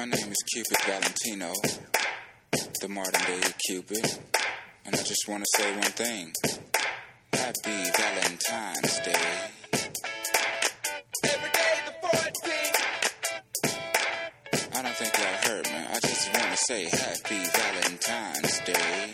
name is Cupid Valentino, the modern day Cupid, and I just want to say one thing. Happy Valentine's Day. Every day the 14th. I don't think y'all heard me. I just want to say Happy Valentine's Day.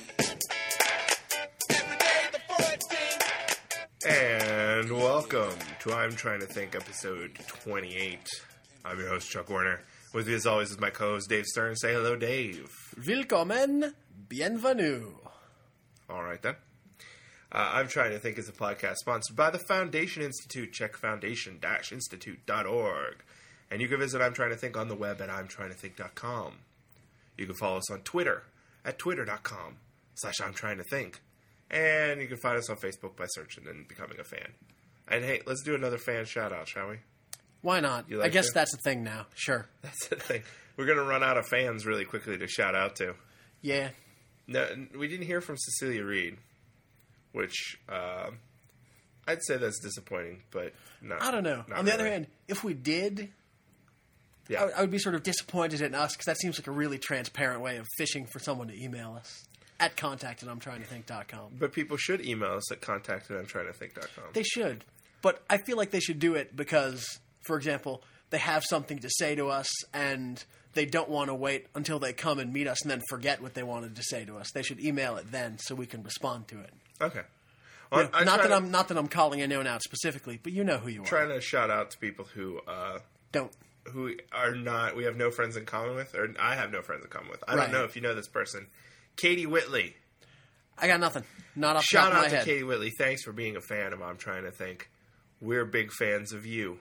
Every day the 14th. And welcome to I'm Trying to Think, episode 28. I'm your host, Chuck Warner. With me, as always, is my co-host, Dave Stern. Say hello, Dave. Willkommen, bienvenue. All right, then. I'm Trying to Think is a podcast sponsored by the Foundation Institute. Check foundation-institute.org. And you can visit I'm Trying to Think on the web at imtryingtothink.com. You can follow us on Twitter at twitter.com/I'm Trying to Think. And you can find us on Facebook by searching and becoming a fan. And hey, let's do another fan shout-out, shall we? Why not? You like I guess to? that's a thing now. Sure. That's the thing. We're going to run out of fans really quickly to shout out to. Yeah. No, we didn't hear from Cecilia Reed, which I'd say that's disappointing, but not. I don't know. On the other hand, if we did, yeah. I would be sort of disappointed in us because that seems like a really transparent way of fishing for someone to email us at contact@imtryingtothink.com. But people should email us at contact@imtryingtothink.com. They should. But I feel like they should do it because, for example, they have something to say to us and they don't want to wait until they come and meet us and then forget what they wanted to say to us. They should email it then so we can respond to it. Okay. Well, not that I'm calling anyone out specifically, but you know who you are. Trying to shout out to people who who are not, we have no friends in common with, or I have no friends in common with. I don't know if you know this person. Katie Whitley. I got nothing. Not off the Shout top of my out to head. Katie Whitley. Thanks for being a fan of I'm Trying to Think. We're big fans of you.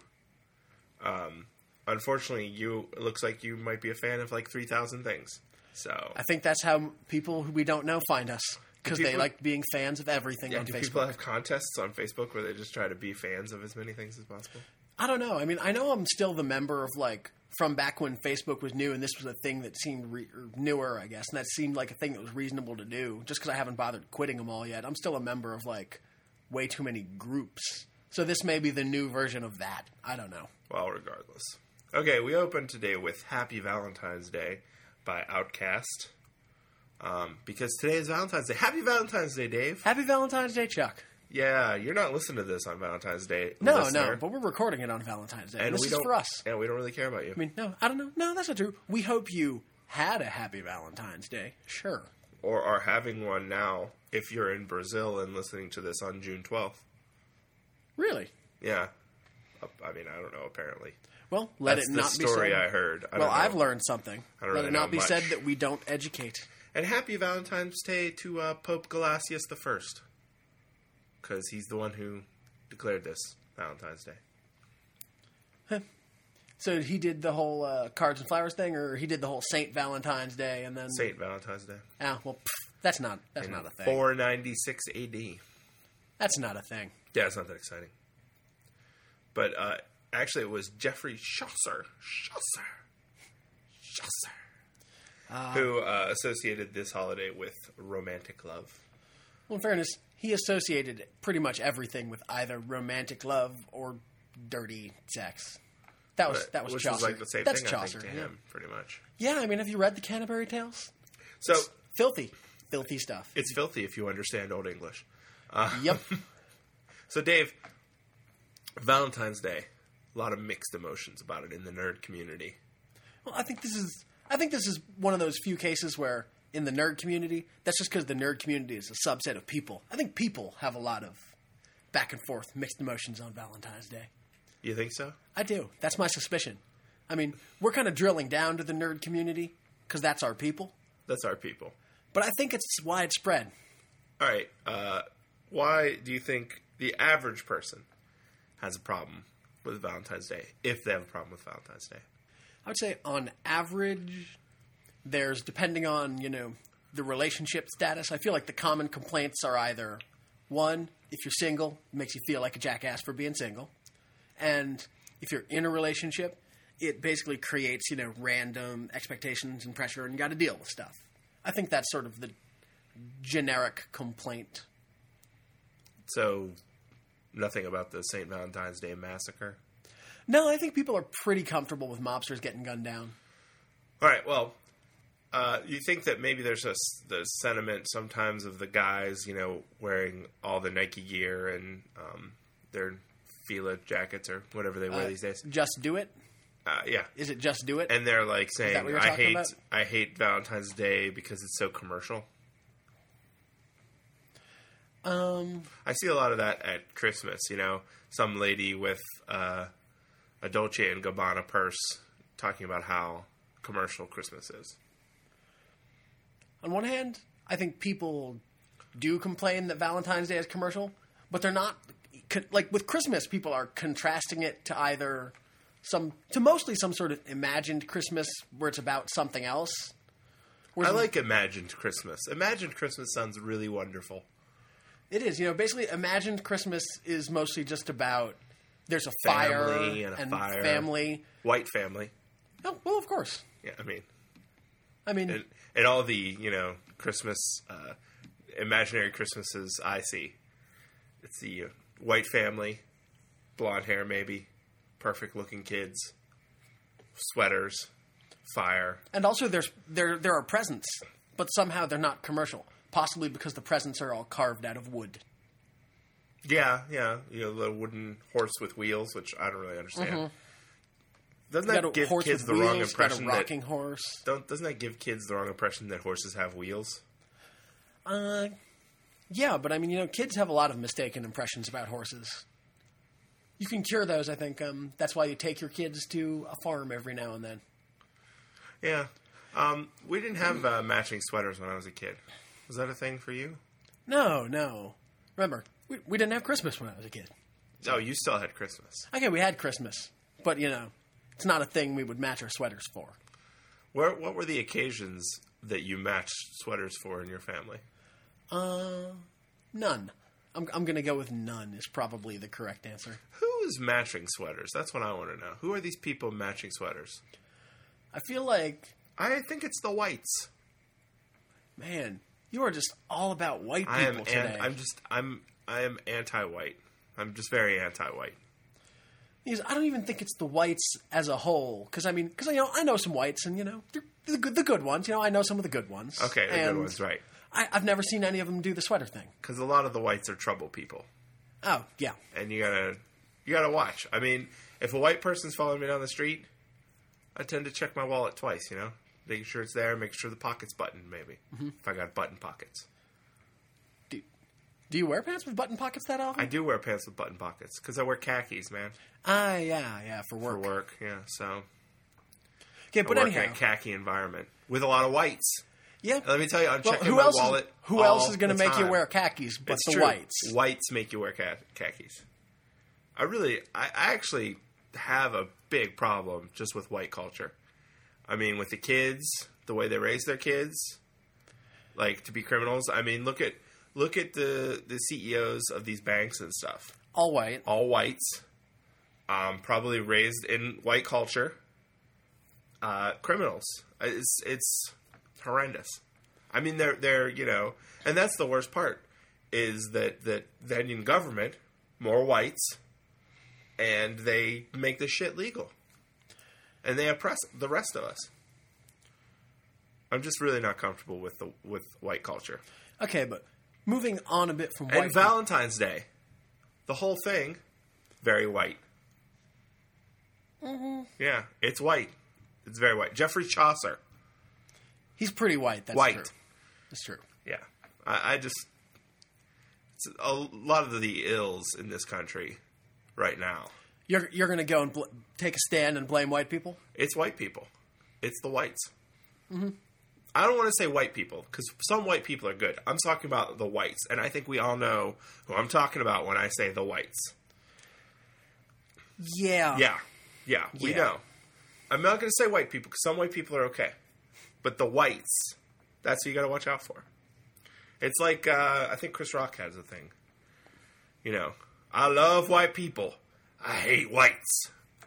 Unfortunately, it looks like you might be a fan of like 3,000 things. So I think that's how people who we don't know find us, because they like being fans of everything on do Facebook. people have contests on Facebook where they just try to be fans of as many things as possible? I don't know. I mean, I know I'm still the member of like from back when Facebook was new and this was a thing that seemed newer, I guess, and that seemed like a thing that was reasonable to do. Just because I haven't bothered quitting them all yet, I'm still a member of like way too many groups. So this may be the new version of that. I don't know. Well, regardless. Okay, we opened today with Happy Valentine's Day by Outkast. Because today is Valentine's Day. Happy Valentine's Day, Dave. Happy Valentine's Day, Chuck. Yeah, you're not listening to this on Valentine's Day. No, listener. no, but we're recording it on Valentine's Day. And this is for us. Yeah, we don't really care about you. I mean, no, I don't know. No, that's not true. We hope you had a happy Valentine's Day. Sure. Or are having one now if you're in Brazil and listening to this on June 12th. Really? Yeah. I mean, I don't know, apparently. Well, let That's it not the be story said. I heard. Well, I've learned something. I don't Let really it not know be much. said that we don't educate. And happy Valentine's Day to Pope Gelasius I. Because he's the one who declared this Valentine's Day. So he did the whole cards and flowers thing, or he did the whole Saint Valentine's Day, and then Saint Valentine's Day. Ah, well, that's not a thing. 496 A.D. That's not a thing. Yeah, it's not that exciting. But actually, it was Geoffrey Chaucer. Who associated this holiday with romantic love. Well, in fairness, he associated pretty much everything with either romantic love or dirty sex. That was Which Chaucer. was like the same That's thing, Chaucer, I think, to him, pretty much. Yeah, I mean, have you read the Canterbury Tales? So It's filthy stuff. It's filthy if you understand Old English. Yep. So, Dave, Valentine's Day, a lot of mixed emotions about it in the nerd community. Well, I think this is one of those few cases where in the nerd community, that's just because the nerd community is a subset of people. I think people have a lot of back and forth mixed emotions on Valentine's Day. You think so? I do. That's my suspicion. I mean, we're kind of drilling down to the nerd community because that's our people. That's our people. But I think it's widespread. All right. Why do you think the average person has a problem with Valentine's Day, if they have a problem with Valentine's Day? I would say on average, there's, depending on, the relationship status, I feel like the common complaints are either, one, if you're single, it makes you feel like a jackass for being single. And if you're in a relationship, it basically creates, random expectations and pressure, and you got to deal with stuff. I think that's sort of the generic complaint. So, nothing about the St. Valentine's Day massacre? No, I think people are pretty comfortable with mobsters getting gunned down. All right, well, you think that maybe there's the sentiment sometimes of the guys, wearing all the Nike gear and their Fila jackets or whatever they wear these days. Just do it? Yeah. Is it just do it? And they're like saying, that what you're talking about? I hate Valentine's Day because it's so commercial. I see a lot of that at Christmas, some lady with a Dolce & Gabbana purse talking about how commercial Christmas is. On one hand, I think people do complain that Valentine's Day is commercial, but they're not. Like with Christmas, people are contrasting it to either mostly some sort of imagined Christmas where it's about something else. I like imagined Christmas. Imagined Christmas sounds really wonderful. It is. Basically, imagined Christmas is mostly just about there's a fire Family and a fire. Family. White family. Oh, well, of course. Yeah, I mean, and all the, Christmas, imaginary Christmases I see. It's the white family, blonde hair maybe, perfect looking kids, sweaters, fire. and also there are presents, but somehow they're not commercial. Possibly because the presents are all carved out of wood. Yeah. The wooden horse with wheels, which I don't really understand. Mm-hmm. Doesn't that give kids the wrong impression got a rocking horse. Doesn't that give kids the wrong impression that horses have wheels? Yeah, but kids have a lot of mistaken impressions about horses. You can cure those, I think. That's why you take your kids to a farm every now and then. Yeah. We didn't have matching sweaters when I was a kid. Was that a thing for you? No. Remember, we didn't have Christmas when I was a kid. Oh, you still had Christmas. Okay, we had Christmas, but it's not a thing we would match our sweaters for. What were the occasions that you matched sweaters for in your family? None. I'm going to go with none is probably the correct answer. Who is matching sweaters? That's what I want to know. Who are these people matching sweaters? I feel like, I think it's the whites. man, you are just all about white people today. I am anti-white. I'm just very anti-white. Because I don't even think it's the whites as a whole. Because I know some whites, and they're the good ones. I know some of the good ones. Okay, the good ones, right? I've never seen any of them do the sweater thing. Because a lot of the whites are trouble people. Oh yeah, and you gotta watch. If a white person's following me down the street, I tend to check my wallet twice. Making sure it's there, making sure the pocket's buttoned. Maybe if I got button pockets. Do you wear pants with button pockets that often? I do wear pants with button pockets because I wear khakis, man. Yeah, for work. For work, yeah. So, okay, but I work anyhow, in a khaki environment with a lot of whites. Yeah. Let me tell you, I'm checking my wallet. Who else is going to make you wear khakis but it's the true. whites? Whites make you wear khakis. I actually have a big problem just with white culture. With the kids, the way they raise their kids, like to be criminals. Look at the CEOs of these banks and stuff. All white. All whites. Probably raised in white culture. Criminals. It's horrendous. They're and that's the worst part is that the Indian government, more whites, and they make this shit legal. And they oppress the rest of us. I'm just really not comfortable with white culture. Okay, but moving on a bit from white. And Valentine's Day, the whole thing, very white. Mm-hmm. Yeah, it's white. It's very white. Geoffrey Chaucer. He's pretty white. That's white. True. That's true. Yeah, I just it's a lot of the ills in this country right now. You're going to go and take a stand and blame white people? It's white people. It's the whites. Mm-hmm. I don't want to say white people, because some white people are good. I'm talking about the whites, and I think we all know who I'm talking about when I say the whites. Yeah. Yeah, we know. I'm not going to say white people, because some white people are okay. But the whites, that's who you got to watch out for. It's like, I think Chris Rock has a thing. I love white people. I hate whites.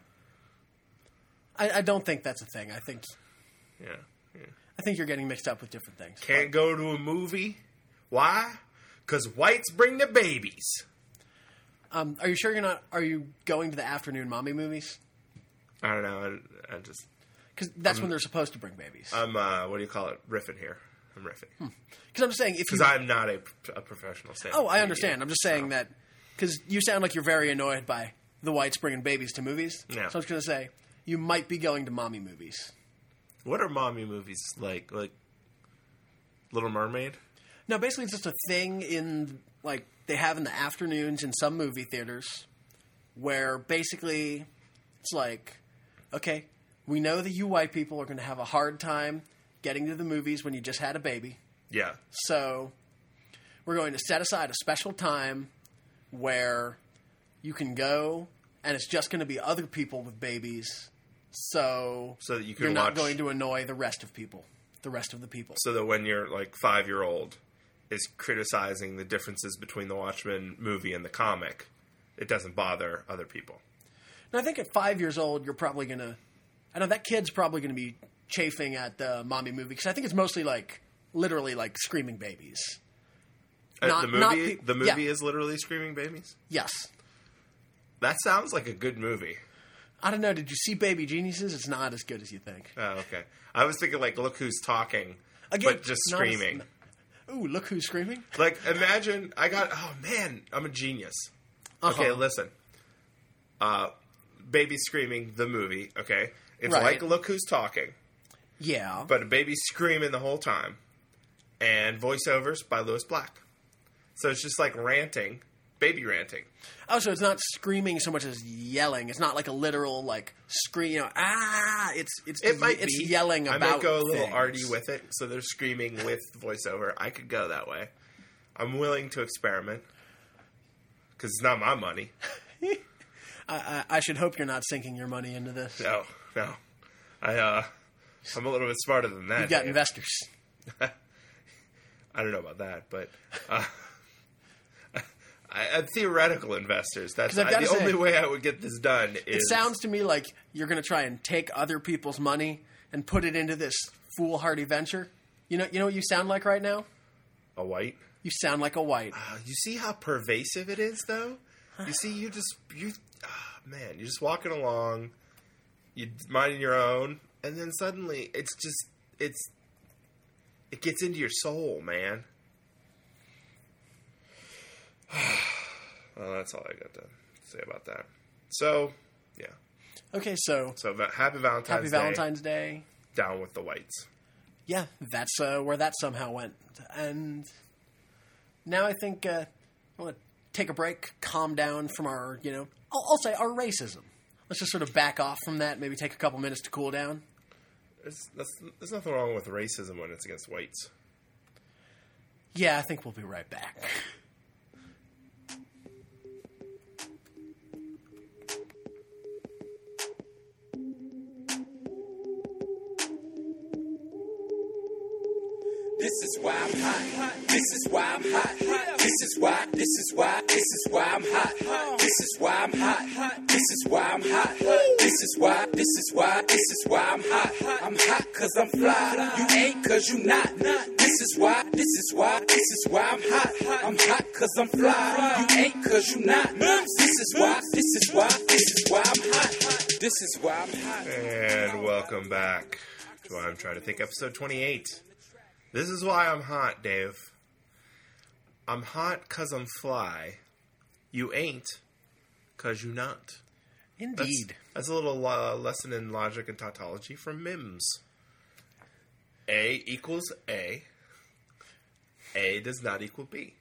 I don't think that's a thing. I think... Yeah. I think you're getting mixed up with different things. Can't go to a movie. Why? Because whites bring the babies. Are you sure you're not... Are you going to the afternoon mommy movies? I don't know. I just... Because that's when they're supposed to bring babies. I'm, what do you call it? Riffing here. I'm riffing. Because I'm just saying, if Because you... I'm not a professional stand-up Oh, I understand. comedian, I'm just saying so. that... Because you sound like you're very annoyed by the whites bringing babies to movies. Yeah. So I was going to say, you might be going to mommy movies. What are mommy movies like? Like Little Mermaid? No, basically it's just a thing in, like, they have in the afternoons in some movie theaters where basically it's like, okay, we know that you white people are going to have a hard time getting to the movies when you just had a baby. Yeah. So we're going to set aside a special time where you can go and it's just going to be other people with babies. So So that you can you're not watch- going to annoy the rest of the people. So that when your, like, 5-year-old is criticizing the differences between the Watchmen movie and the comic, it doesn't bother other people. And I think at 5 years old, you're probably going to... I know that kid's probably going to be chafing at the mommy movie because I think it's mostly, like, literally, like, screaming babies. Not- the not movie, pe- the movie yeah. is literally Screaming Babies? Yes. That sounds like a good movie. I don't know. Did you see Baby Geniuses? It's not as good as you think. Oh, okay. I was thinking, like, Look Who's Talking, Again, but just not as- screaming. Ooh, look who's screaming. Like, imagine, oh man, I'm a genius. Okay, Uh-huh. listen. Baby Screaming, the movie, okay? It's Right. like Look Who's Talking, Yeah. but a baby screaming the whole time. And voiceovers by Lewis Black. So it's just like ranting, baby ranting. Oh, so it's not screaming so much as yelling. It's not like a literal, like, scream, you know, It might it's be. yelling about I might go a little things. arty with it, so they're screaming with voiceover. I could go that way. I'm willing to experiment. Because it's not my money. I should hope you're not sinking your money into this. No. I'm a little bit smarter than that. You've got Dave. investors. I don't know about that, but theoretical investors. That's 'Cause I've gotta the say, only way I would get this done. It sounds to me like you're going to try and take other people's money and put it into this foolhardy venture. You know what you sound like right now? a white. You sound like a white. You see how pervasive it is, though. You see, you're just walking along, you minding your own, and then suddenly it gets into your soul, man. Well, that's all I got to say about that. So, yeah. Okay, so Happy Valentine's Day. Valentine's Day. Down with the whites. Yeah, that's where that somehow went. And now I think I want to take a break, calm down from our, I'll say our racism. Let's just sort of back off from that, maybe take a couple minutes to cool down. There's nothing wrong with racism when it's against whites. Yeah, I think we'll be right back. This is why I'm hot. This is why I'm hot. This is why I'm hot. This is why I'm hot. This is why I'm hot. This is why I'm hot. I'm hot cause I'm fly. You ain't cause you not. This is why I'm hot. I'm hot cause I'm fly. You ain't cause you not. This is why I'm hot. This is why I'm hot. And welcome back to I'm Trying to Think, episode 28. This is why I'm hot, Dave. I'm hot cause I'm fly. You ain't cause you not. Indeed. That's a little lesson in logic and tautology from Mims. A equals A. A does not equal B.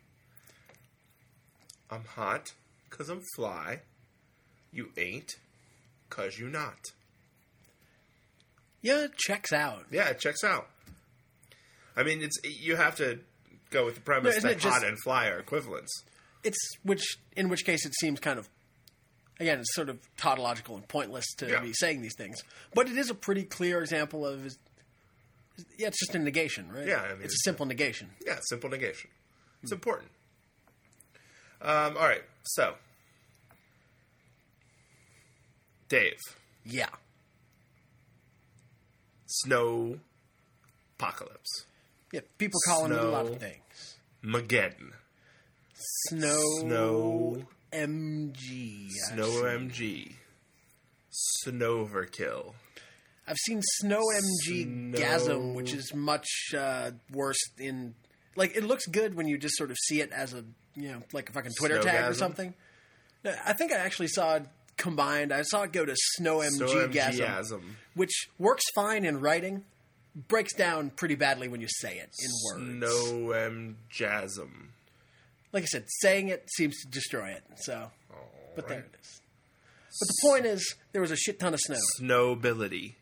I'm hot cause I'm fly. You ain't cause you not. Yeah, it checks out. Yeah, it checks out. I mean, you have to go with the premise isn't that it just- hot and fly are equivalents. In which case it seems kind of, again, it's sort of tautological and pointless to Yeah. be saying these things. But it is a pretty clear example of, it's just a negation, right? Yeah, I mean, it's a simple negation. Yeah, simple negation. It's important. All right, so Dave, Yeah. snow apocalypse, Yeah, people calling it a lot Snow. of things. Mageddon, Snow MG. Snow MG, Snowverkill. I've seen Snow MG Gasm, which is much worse in... Like, it looks good when you just sort of see it as a, like a fucking Twitter tag or something. I think I actually saw it combined. I saw it go to Snow MG Gasm, which works fine in writing, breaks down pretty badly when you say it in words. Snow MGasm. Like I said, saying it seems to destroy it, so... But there it is. But the point is, there was a shit ton of snow. Snowbility.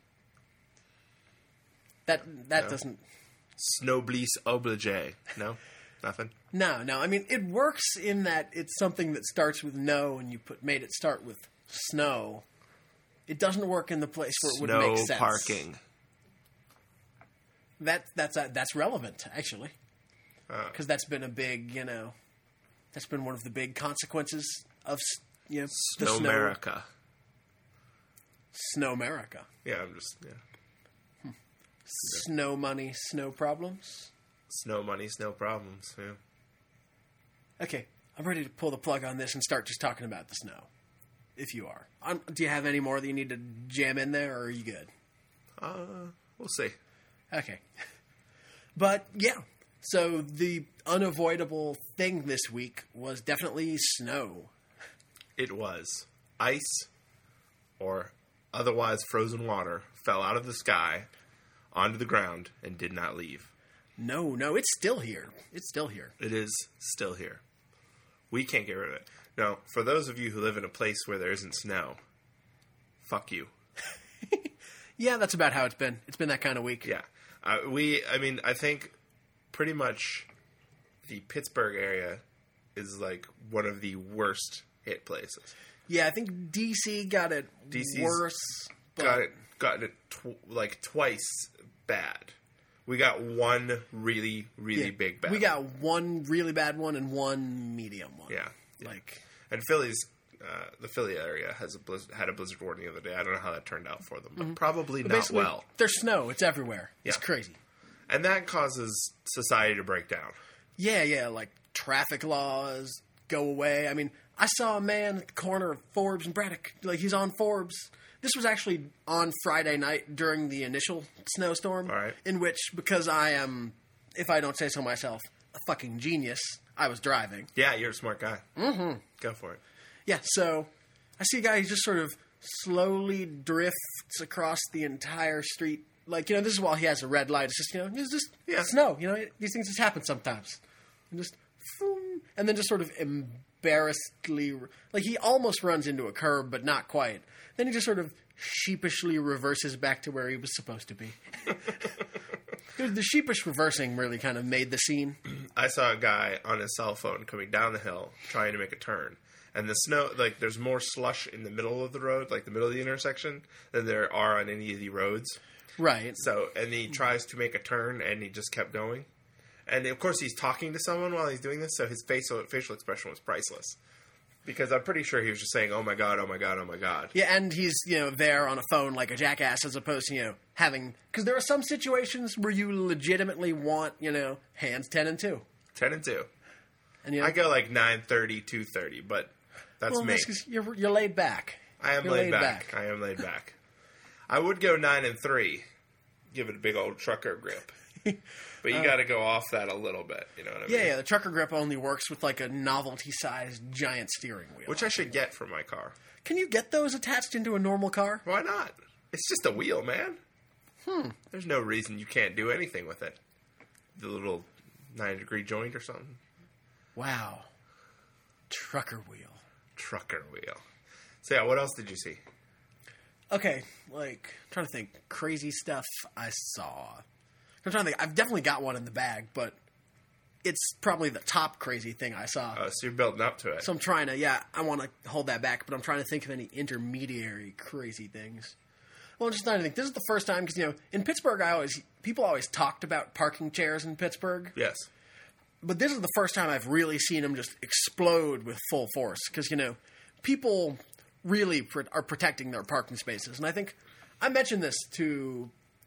That doesn't... Snowbliss oblige. No? Nothing? No. I mean, it works in that it's something that starts with no and you made it start with snow. It doesn't work in the place where it would make sense. Snow parking. That's relevant, actually. Because that's been a big, that's been one of the big consequences of, the snow. Snowmerica. Snowmerica. Yeah, I'm just, Snow money, snow problems. Snow money, snow problems, yeah. Okay, I'm ready to pull the plug on this and start just talking about the snow. If you are. Do you have any more that you need to jam in there, or are you good? We'll see. Okay. But, yeah. So, the unavoidable thing this week was definitely snow. It was. Ice, or otherwise frozen water, fell out of the sky onto the ground and did not leave. No, it's still here. It's still here. It is still here. We can't get rid of it. No, for those of you who live in a place where there isn't snow, fuck you. Yeah, that's about how it's been. It's been that kind of week. Yeah. I think pretty much the Pittsburgh area is like one of the worst hit places. Yeah, I think DC got it worse. But... Got it twice bad. We got one really, really big bad. We got one really bad one and one medium one. Yeah. And the Philly area had a blizzard warning the other day. I don't know how that turned out for them, but probably not well. There's snow. It's everywhere. Yeah. It's crazy. And that causes society to break down. Yeah, like traffic laws go away. I mean, I saw a man at the corner of Forbes and Braddock. Like, he's on Forbes. This was actually on Friday night during the initial snowstorm. All right. In which, because I am, if I don't say so myself, a fucking genius, I was driving. Yeah, you're a smart guy. Mm-hmm. Go for it. Yeah, so I see a guy who just sort of slowly drifts across the entire street. Like, this is while he has a red light. It's just, it's just snow. These things just happen sometimes. And just, and then just sort of embarrassedly, like he almost runs into a curb, but not quite. Then he just sort of sheepishly reverses back to where he was supposed to be. The sheepish reversing really kind of made the scene. I saw a guy on his cell phone coming down the hill trying to make a turn. And the snow, like, there's more slush in the middle of the road, like the middle of the intersection, than there are on any of the roads. Right. So, and he tries to make a turn, and he just kept going. And, of course, he's talking to someone while he's doing this, so his facial expression was priceless. Because I'm pretty sure he was just saying, oh my God, oh my God, oh my God. Yeah, and he's, there on a phone like a jackass as opposed to, having... Because there are some situations where you legitimately want, hands 10 and 2. 10 and 2. And, I go like 9:30, 2:30, but that's me. That's 'cause you're laid back. I am laid back. I am laid back. I would go 9 and 3. Give it a big old trucker grip. But you got to go off that a little bit, you know what I mean? Yeah, the trucker grip only works with like a novelty-sized giant steering wheel. Which I should get for my car. Can you get those attached into a normal car? Why not? It's just a wheel, man. There's no reason you can't do anything with it. The little 9-degree joint or something. Wow. Trucker wheel. Trucker wheel. So yeah, what else did you see? Okay, I'm trying to think. Crazy stuff I saw. I'm trying to think. I've definitely got one in the bag, but it's probably the top crazy thing I saw. Oh, so you're building up to it. So I'm trying to, I want to hold that back, but I'm trying to think of any intermediary crazy things. Well, I'm just trying to think. This is the first time, because, in Pittsburgh, people always talked about parking chairs in Pittsburgh. Yes. But this is the first time I've really seen them just explode with full force. Because, people really are protecting their parking spaces. And I think I mentioned this to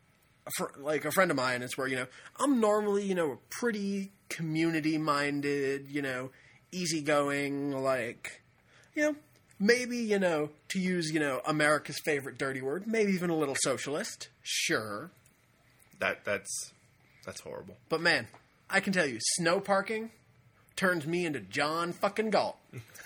a friend of mine. It's where, I'm normally, a pretty community-minded, easygoing, maybe, to use, America's favorite dirty word, maybe even a little socialist. Sure. That's horrible. But man, I can tell you, snow parking turns me into John fucking Galt.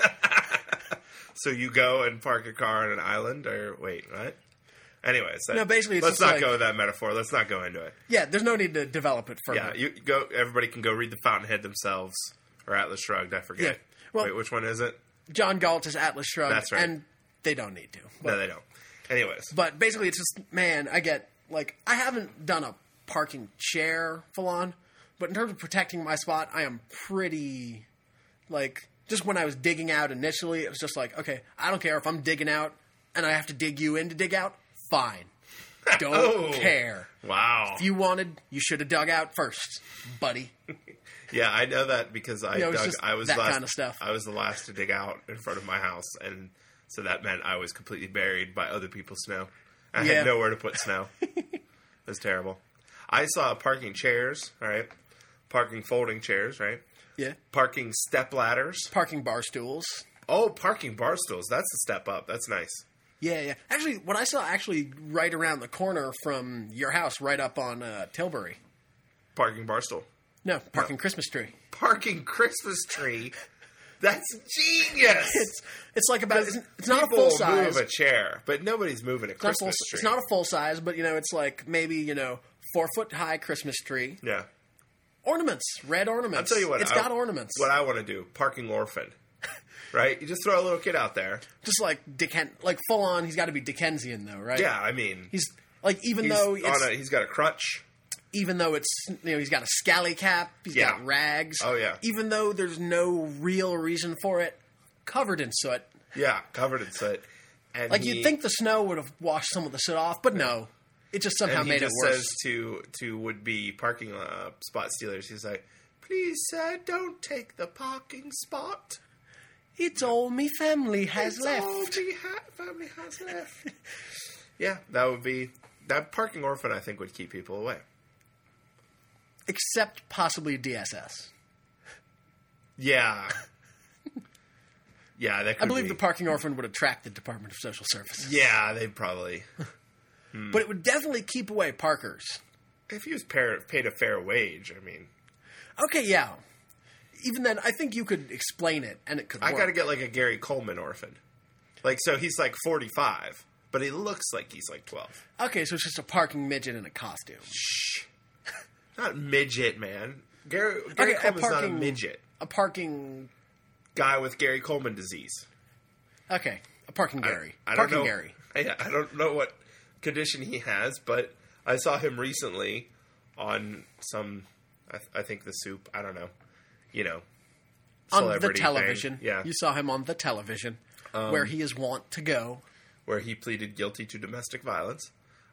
So you go and park a car on an island, or wait, what? Anyways, basically, it's let's just not go with that metaphor. Let's not go into it. Yeah, there's no need to develop it further. Yeah, you go. Everybody can go read The Fountainhead themselves, or Atlas Shrugged. I forget. Yeah. Well, wait, which one is it? John Galt is Atlas Shrugged. That's right. And they don't need to. No, they don't. Anyways. But basically, it's just, man, I get, I haven't done a parking chair full on, but in terms of protecting my spot, I am pretty, just when I was digging out initially, it was just like, okay, I don't care if I'm digging out and I have to dig you in to dig out, fine. Don't care. Wow. If you wanted, you should have dug out first, buddy. Yeah, I know that because I dug. I was that last, kind of stuff. I was the last to dig out in front of my house, and so that meant I was completely buried by other people's snow. I had nowhere to put snow. It was terrible. I saw parking chairs, all right? Parking folding chairs, right? Yeah. Parking step ladders. Parking bar stools. Oh, parking bar stools. That's a step up. That's nice. Yeah, yeah. Actually, what I saw right around the corner from your house, right up on Tilbury. Parking bar stool. No, parking Christmas tree. Parking Christmas tree. That's genius. It's like about. It's not a full size. People move a chair, but nobody's moving a Christmas tree. It's not a full size, but it's like maybe 4-foot high Christmas tree. Yeah. Ornaments, red ornaments. I'll tell you what. It's got ornaments. What I want to do, parking orphan. Right? You just throw a little kid out there. Just like full on. He's got to be Dickensian though, right? Yeah, I mean, he's though he's got a crutch. Even though it's he's got a scally cap, he's got rags. Oh yeah. Even though there's no real reason for it, covered in soot. Yeah, covered in soot. And you'd think the snow would have washed some of the soot off, but no, it just somehow made it worse. He just says to would be parking spot stealers, he's like, "Please, sir, don't take the parking spot. It's all me family has left. All me family has left." Yeah, that parking orphan. I think would keep people away. Except possibly DSS. Yeah. Yeah, that could I believe the parking orphan would attract the Department of Social Services. Yeah, they'd probably. But it would definitely keep away parkers. If he was paid a fair wage, I mean. Okay, yeah. Even then, I think you could explain it, and it could work. I gotta get a Gary Coleman orphan. So he's 45, but he looks like he's 12. Okay, so it's just a parking midget in a costume. Shh. Not midget, man. Gary Coleman's not a midget. A parking guy with Gary Coleman disease. Okay, a parking Gary. I parking don't know, Gary. I don't know what condition he has, but I saw him recently on some. I think The Soup. I don't know. On the television. Thing. Yeah, you saw him on the television, where he is wont to go. Where he pleaded guilty to domestic violence.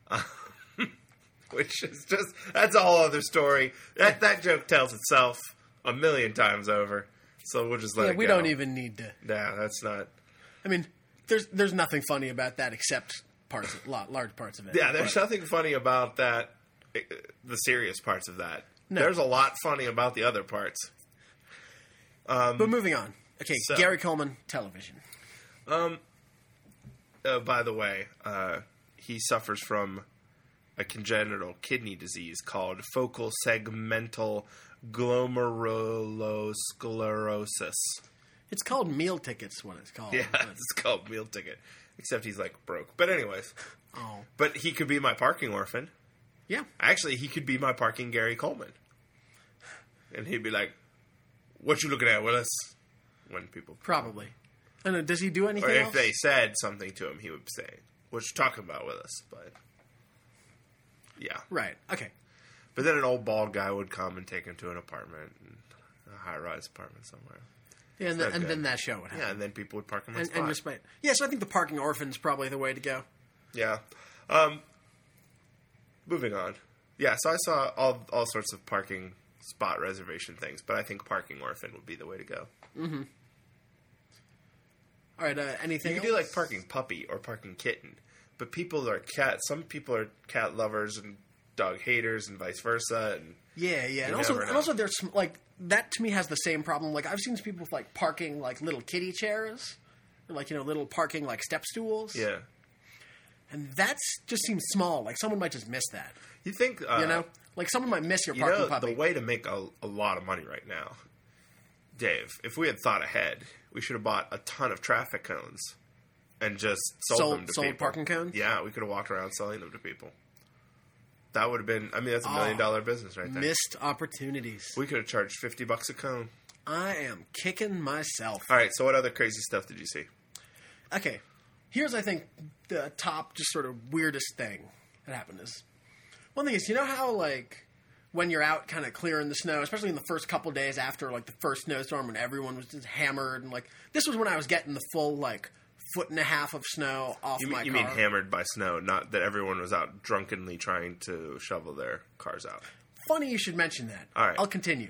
Which is that's a whole other story. That joke tells itself a million times over. So we'll just let it go. We don't even need to. Yeah, that's not. I mean, there's nothing funny about that except large parts of it. Yeah, there's nothing funny about that. The serious parts of that. No. There's a lot funny about the other parts. But moving on. Okay, so, Gary Coleman, television. By the way, he suffers from a congenital kidney disease called focal segmental glomerulosclerosis. It's called meal tickets, what it's called. Yeah, it's called meal ticket. Except he's broke. But anyways. Oh. But he could be my parking orphan. Yeah. Actually, he could be my parking Gary Coleman. And he'd be like, "What you looking at, Willis?" When people... Probably. I don't know, does he do anything else? Or if they said something to him, he would say, "What you talking about, Willis?" But... Yeah. Right. Okay. But then an old bald guy would come and take him to an apartment, a high-rise apartment somewhere. Yeah, and then that show would happen. Yeah, and then people would park him on spot. So I think the parking orphan's probably the way to go. Yeah. Moving on. Yeah, so I saw all sorts of parking spot reservation things, but I think parking orphan would be the way to go. Mm-hmm. All right, anything You else? could do parking puppy or parking kitten. But people are some people are cat lovers and dog haters and vice versa. And yeah. And also there's that to me has the same problem. I've seen people with parking little kitty chairs, like, little parking, like, step stools. Yeah. And that's just seems small. Like, someone might just miss that. You think... Like, someone might miss your parking puppy. The way to make a lot of money right now, Dave, if we had thought ahead, we should have bought a ton of traffic cones and just sold them to people. Sold parking cones? Yeah, we could have walked around selling them to people. That would have been... I mean, that's $1 million business right there. Missed opportunities. We could have charged $50 a cone. I am kicking myself. All right, so what other crazy stuff did you see? Okay, here's, I think, the top just sort of weirdest thing that happened is... One thing is, you know how, like, when you're out kind of clearing the snow, especially in the first couple days after, like, the first snowstorm when everyone was just hammered, and, like, this was when I was getting the full, like, 1.5 feet of snow off my car. You mean hammered by snow, not that everyone was out drunkenly trying to shovel their cars out. Funny you should mention that. All right. I'll continue.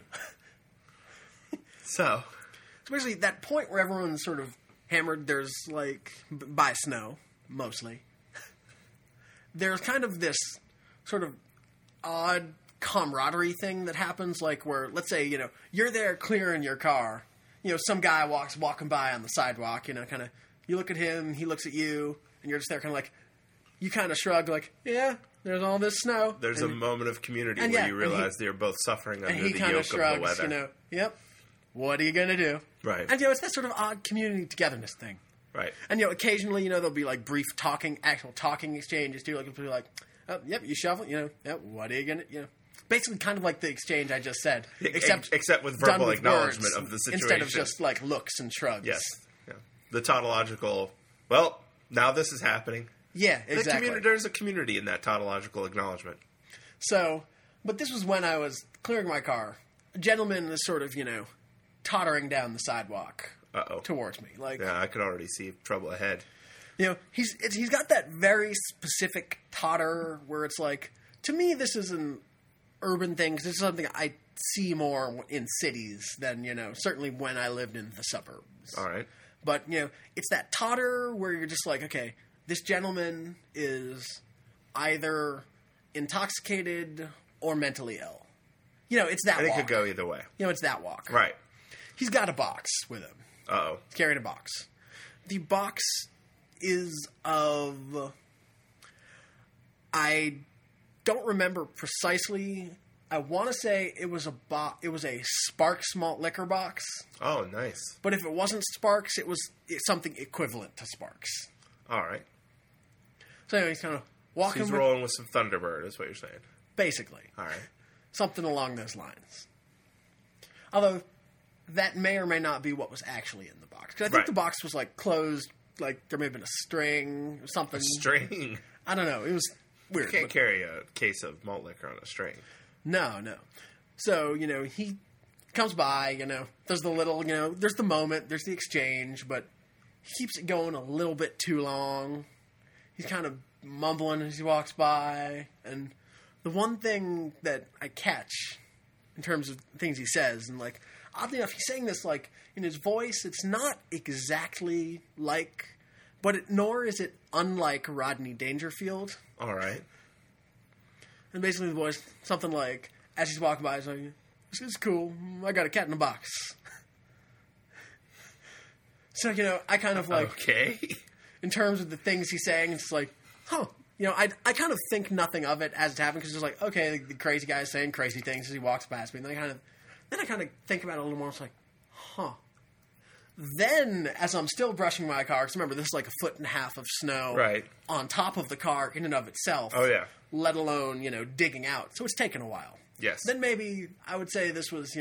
So basically, that point where everyone's sort of hammered, there's, like, by snow, mostly. There's kind of this sort of odd camaraderie thing that happens, like, where, let's say, you're there clearing your car. Some guy walking by on the sidewalk, kind of, you look at him, he looks at you, and you're just there kind of like, you kind of shrug, like, yeah, there's all this snow. There's a moment of community where you realize that you're both suffering under the yoke of the weather. Yep. What are you going to do? Right. And, it's that sort of odd community togetherness thing. Right. And, occasionally, there'll be, like, brief actual talking exchanges, too. Like, people be like, oh, yep, you shovel, yep, what are you going to, Basically kind of like the exchange I just said. Except with verbal acknowledgement of the situation. Instead of just, like, looks and shrugs. Yes. Yeah. The tautological, well, now this is happening. Yeah, exactly. There's a community in that tautological acknowledgement. So, but this was when I was clearing my car. A gentleman is sort of, tottering down the sidewalk towards me. Like, yeah, I could already see trouble ahead. He's got that very specific totter where it's like, to me, this is an urban thing, because this is something I see more in cities than, certainly when I lived in the suburbs. All right. But, it's that totter where you're just like, okay, this gentleman is either intoxicated or mentally ill. It's that walk. And it could go either way. It's that walk. Right. He's got a box with him. Uh-oh. He's carrying a box. The box is of... I don't remember precisely. I want to say it was a Sparks malt liquor box. Oh, nice. But if it wasn't Sparks, it was something equivalent to Sparks. All right. So anyway, he's kind of walking. So he's rolling with some Thunderbird, is what you're saying. Basically. All right. Something along those lines. Although, that may or may not be what was actually in the box. Because I think the box was, like, closed, like, there may have been a string or something. A string? I don't know. It was weird. You can't carry a case of malt liquor on a string. No. So, he comes by, there's the little, there's the moment, there's the exchange, but he keeps it going a little bit too long. He's kind of mumbling as he walks by, and the one thing that I catch in terms of things he says, and, like, oddly enough, he's saying this, like, in his voice, it's not exactly like, nor is it unlike Rodney Dangerfield. All right. And basically the voice, something like, as he's walking by, he's like, this is cool, I got a cat in a box. So, I kind of, like... Okay. In terms of the things he's saying, it's like, huh. I kind of think nothing of it as it's happening, because it's like, okay, the crazy guy's saying crazy things as he walks past me, and then I kind of think about it a little more. It's like, huh. Then, as I'm still brushing my car, because remember, this is like 1.5 feet of snow on top of the car in and of itself. Oh, yeah. Let alone, digging out. So it's taken a while. Yes. Then maybe I would say this was,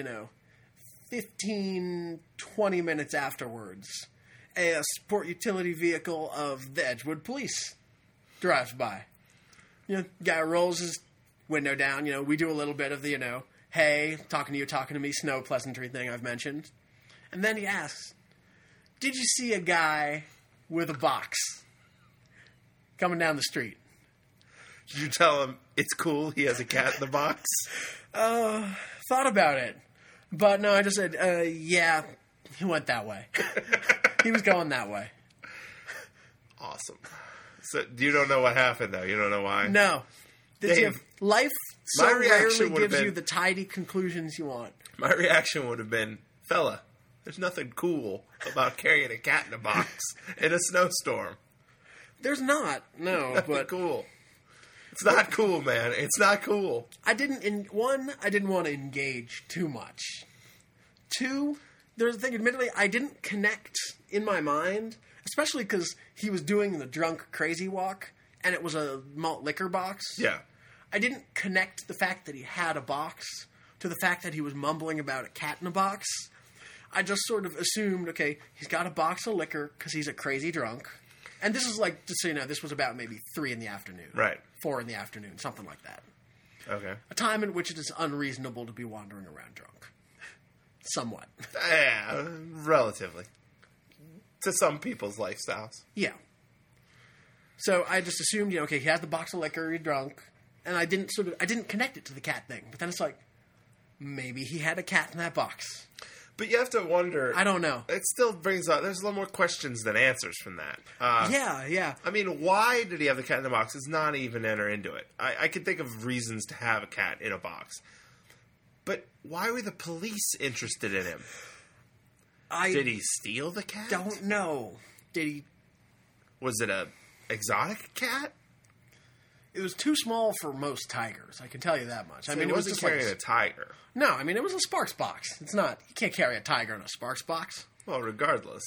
15, 20 minutes afterwards, a sport utility vehicle of the Edgewood Police drives by. Guy rolls his window down. We do a little bit of the, hey, talking to me, snow pleasantry thing I've mentioned. And then he asks, did you see a guy with a box coming down the street? Did you tell him it's cool he has a cat in the box? Thought about it. But no, I just said, yeah, he went that way. He was going that way. Awesome. So you don't know what happened, though? You don't know why? No. Dave, life so reaction rarely gives been, you the tidy conclusions you want. My reaction would have been, fella, There's nothing cool about carrying a cat in a box in a snowstorm. There's not, no, Nothing but cool. It's not cool, man. It's not cool. I didn't want to engage too much. Two, there's the thing, admittedly, I didn't connect in my mind, especially because he was doing the drunk crazy walk, and it was a malt liquor box. Yeah. I didn't connect the fact that he had a box to the fact that he was mumbling about a cat in a box. I just sort of assumed, okay, he's got a box of liquor because he's a crazy drunk. And this is like, just so you know, this was about maybe 3 in the afternoon. Right. 4 in the afternoon, something like that. Okay. A time in which it is unreasonable to be wandering around drunk. Somewhat. Yeah, relatively. To some people's lifestyles. Yeah. So I just assumed, okay, he has the box of liquor, he's drunk, and I didn't connect it to the cat thing. But then it's like, maybe he had a cat in that box. But you have to wonder. I don't know. It still brings up. There's a little more questions than answers from that. Yeah. I mean, why did he have the cat in the box? Does not even enter into it. I could think of reasons to have a cat in a box. But why were the police interested in him? Did he steal the cat? Don't know. Did he? Was it a exotic cat? It was too small for most tigers. I can tell you that much. So I mean, he it was wasn't just carrying like a tiger. No, I mean, it was a Sparks box. It's not. You can't carry a tiger in a Sparks box. Well, regardless.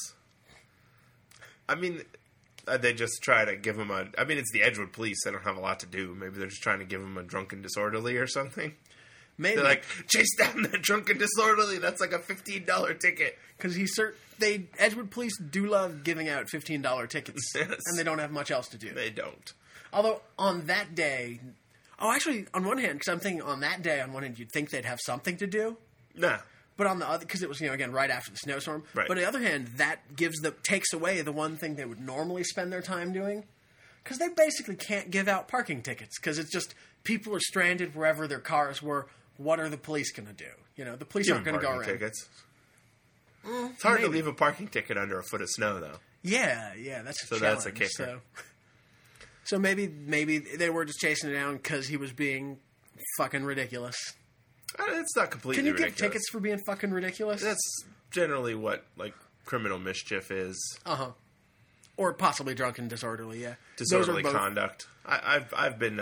I mean, they just try to give him a... I mean, it's the Edgewood police. They don't have a lot to do. Maybe they're just trying to give him a drunken disorderly or something. Maybe. They're like, chase down that drunken disorderly. That's like a $15 ticket. Because Edgewood police do love giving out $15 tickets. Yes. And they don't have much else to do. They don't. Although, on that day... Oh, actually, on one hand, because I'm thinking on that day, on one hand, you'd think they'd have something to do. Nah. But on the other, because it was, again, right after the snowstorm. Right. But on the other hand, that takes away the one thing they would normally spend their time doing. Because they basically can't give out parking tickets. Because it's just, people are stranded wherever their cars were. What are the police going to do? The police aren't going to go around. Tickets. It's hard to leave a parking ticket under a foot of snow, though. Yeah, that's a challenge. That's a kicker. So maybe they were just chasing it down because he was being fucking ridiculous. It's not completely ridiculous. Can you ridiculous. give tickets for being fucking ridiculous? That's generally what, criminal mischief is. Uh-huh. Or possibly drunken disorderly, yeah. Disorderly conduct. I've been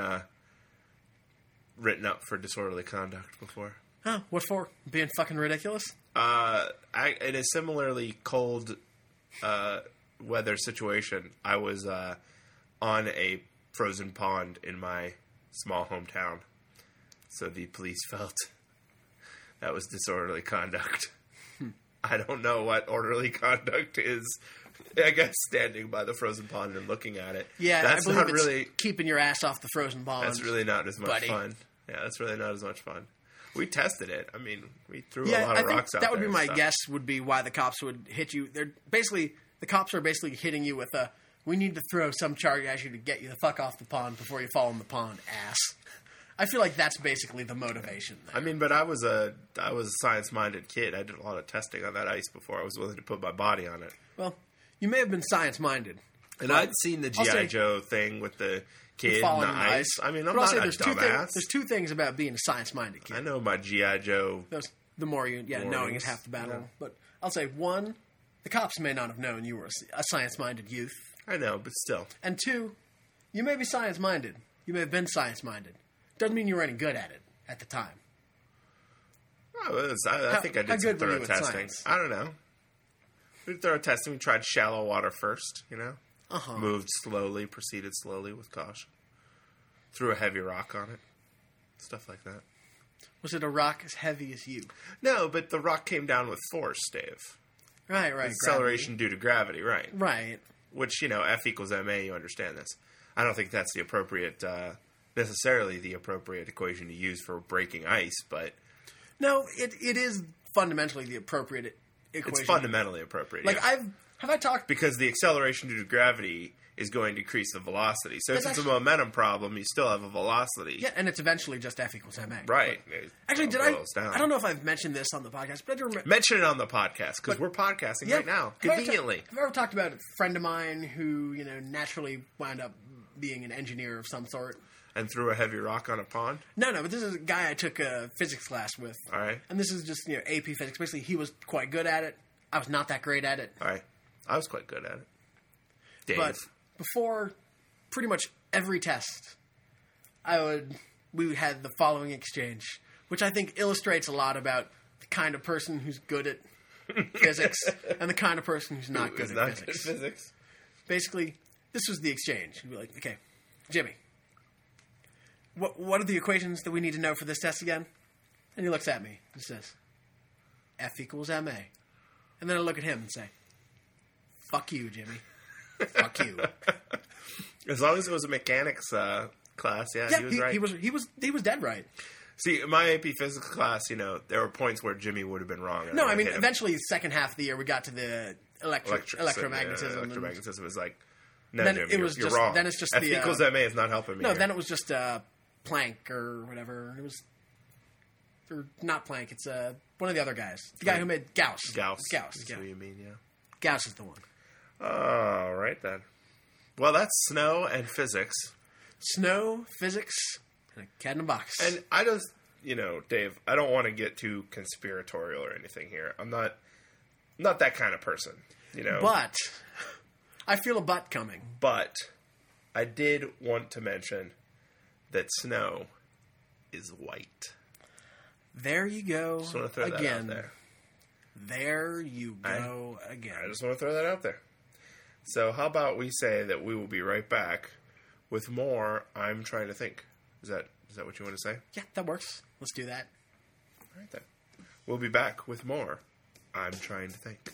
written up for disorderly conduct before. Huh, what for? Being fucking ridiculous? In a similarly cold weather situation, I was on a frozen pond in my small hometown. So the police felt that was disorderly conduct. I don't know what orderly conduct is. I guess standing by the frozen pond and looking at it. Yeah, that's I believe not it's really keeping your ass off the frozen pond. That's really not as much buddy. fun. Yeah, that's really not as much fun. We tested it. I mean, we threw a lot I of think rocks out there. That would be my stuff. guess. Would be why the cops would hit you. The cops are basically hitting you with a. We need to throw some charge at you to get you the fuck off the pond before you fall in the pond, ass. I feel like that's basically the motivation there. I mean, but I was a science-minded kid. I did a lot of testing on that ice before I was willing to put my body on it. Well, you may have been science-minded. And I'd seen the G.I. Joe thing with the kid and the ice. I mean, I'm not a dumbass. There's two things about being a science-minded kid. I know my G.I. Joe. The more you... Yeah, knowing is half the battle. Yeah. But I'll say, one, the cops may not have known you were a science-minded youth. I know, but still. And two, you may be science-minded. You may have been science-minded. Doesn't mean you were any good at it at the time. Oh, I think I did some thorough testing. Science? I don't know. We did thorough testing. We tried shallow water first, Uh-huh. Moved slowly, proceeded slowly with caution. Threw a heavy rock on it. Stuff like that. Was it a rock as heavy as you? No, but the rock came down with force, Dave. Right. Acceleration due to gravity, right. Right. Which, F equals ma, you understand this. I don't think that's the appropriate, necessarily the appropriate equation to use for breaking ice, but... No, it is fundamentally the appropriate equation. It's fundamentally appropriate, Have I talked... Because the acceleration due to gravity is going to decrease the velocity. So if it's a momentum problem, you still have a velocity. Yeah, and it's eventually just F equals ma. Right. Actually, I don't know if I've mentioned this on the podcast, but I do remember... Mention it on the podcast, because we're podcasting right now, conveniently. Have I ever talked about a friend of mine who, naturally wound up being an engineer of some sort? And threw a heavy rock on a pond? No, but this is a guy I took a physics class with. All right. And this is just, AP physics. Basically, he was quite good at it. I was not that great at it. All right. I was quite good at it. Dave. But before pretty much every test, we had the following exchange, which I think illustrates a lot about the kind of person who's good at physics and the kind of person who's not good at physics. Basically, this was the exchange. We'd be like, okay, Jimmy, what are the equations that we need to know for this test again? And he looks at me and says, F equals ma. And then I look at him and say, fuck you, Jimmy. Fuck you. As long as it was a mechanics class, he was right. He was dead right. See, my AP physics class, there were points where Jimmy would have been wrong. No, I mean, eventually, second half of the year, we got to the electromagnetism. Electromagnetism was like, no, then Jimmy, it was you're just, wrong. Then it's just F equals MA is not helping me. No, here. then it was just Planck or whatever. It was, or not Planck. It's one of the other guys. The guy who made Gauss. Gauss. That's what you mean, yeah. Gauss is the one. All right, then. Well, that's snow and physics. Snow, physics, and a cat in a box. And I just, Dave, I don't want to get too conspiratorial or anything here. I'm not that kind of person, But I feel a but coming. But I did want to mention that snow is white. There you go. Just want to throw that out there. There you go again. I just want to throw that out there. So how about we say that we will be right back with more I'm Trying to Think. Is that what you want to say? Yeah, that works. Let's do that. All right, then. We'll be back with more I'm Trying to Think.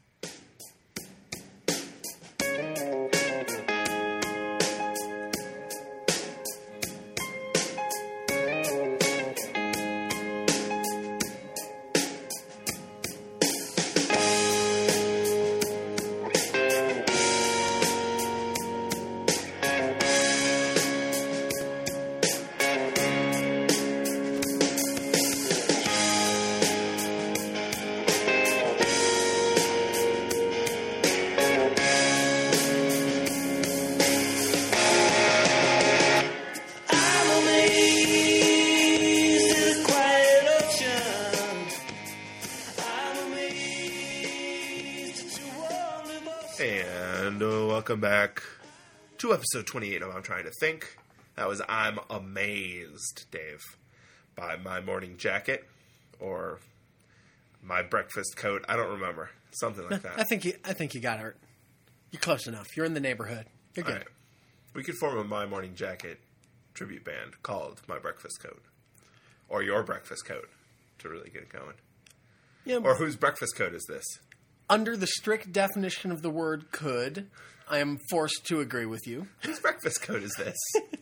Welcome back to episode 28 of I'm Trying to Think. That was I'm Amazed, Dave, by My Morning Jacket or My Breakfast Coat. I don't remember. Something like that. I think you got it. You're close enough. You're in the neighborhood. You're good. Right. We could form a My Morning Jacket tribute band called My Breakfast Coat. Or Your Breakfast Coat to really get it going. Yeah, or whose breakfast coat is this? Under the strict definition of the word could, I am forced to agree with you. Whose breakfast coat is this?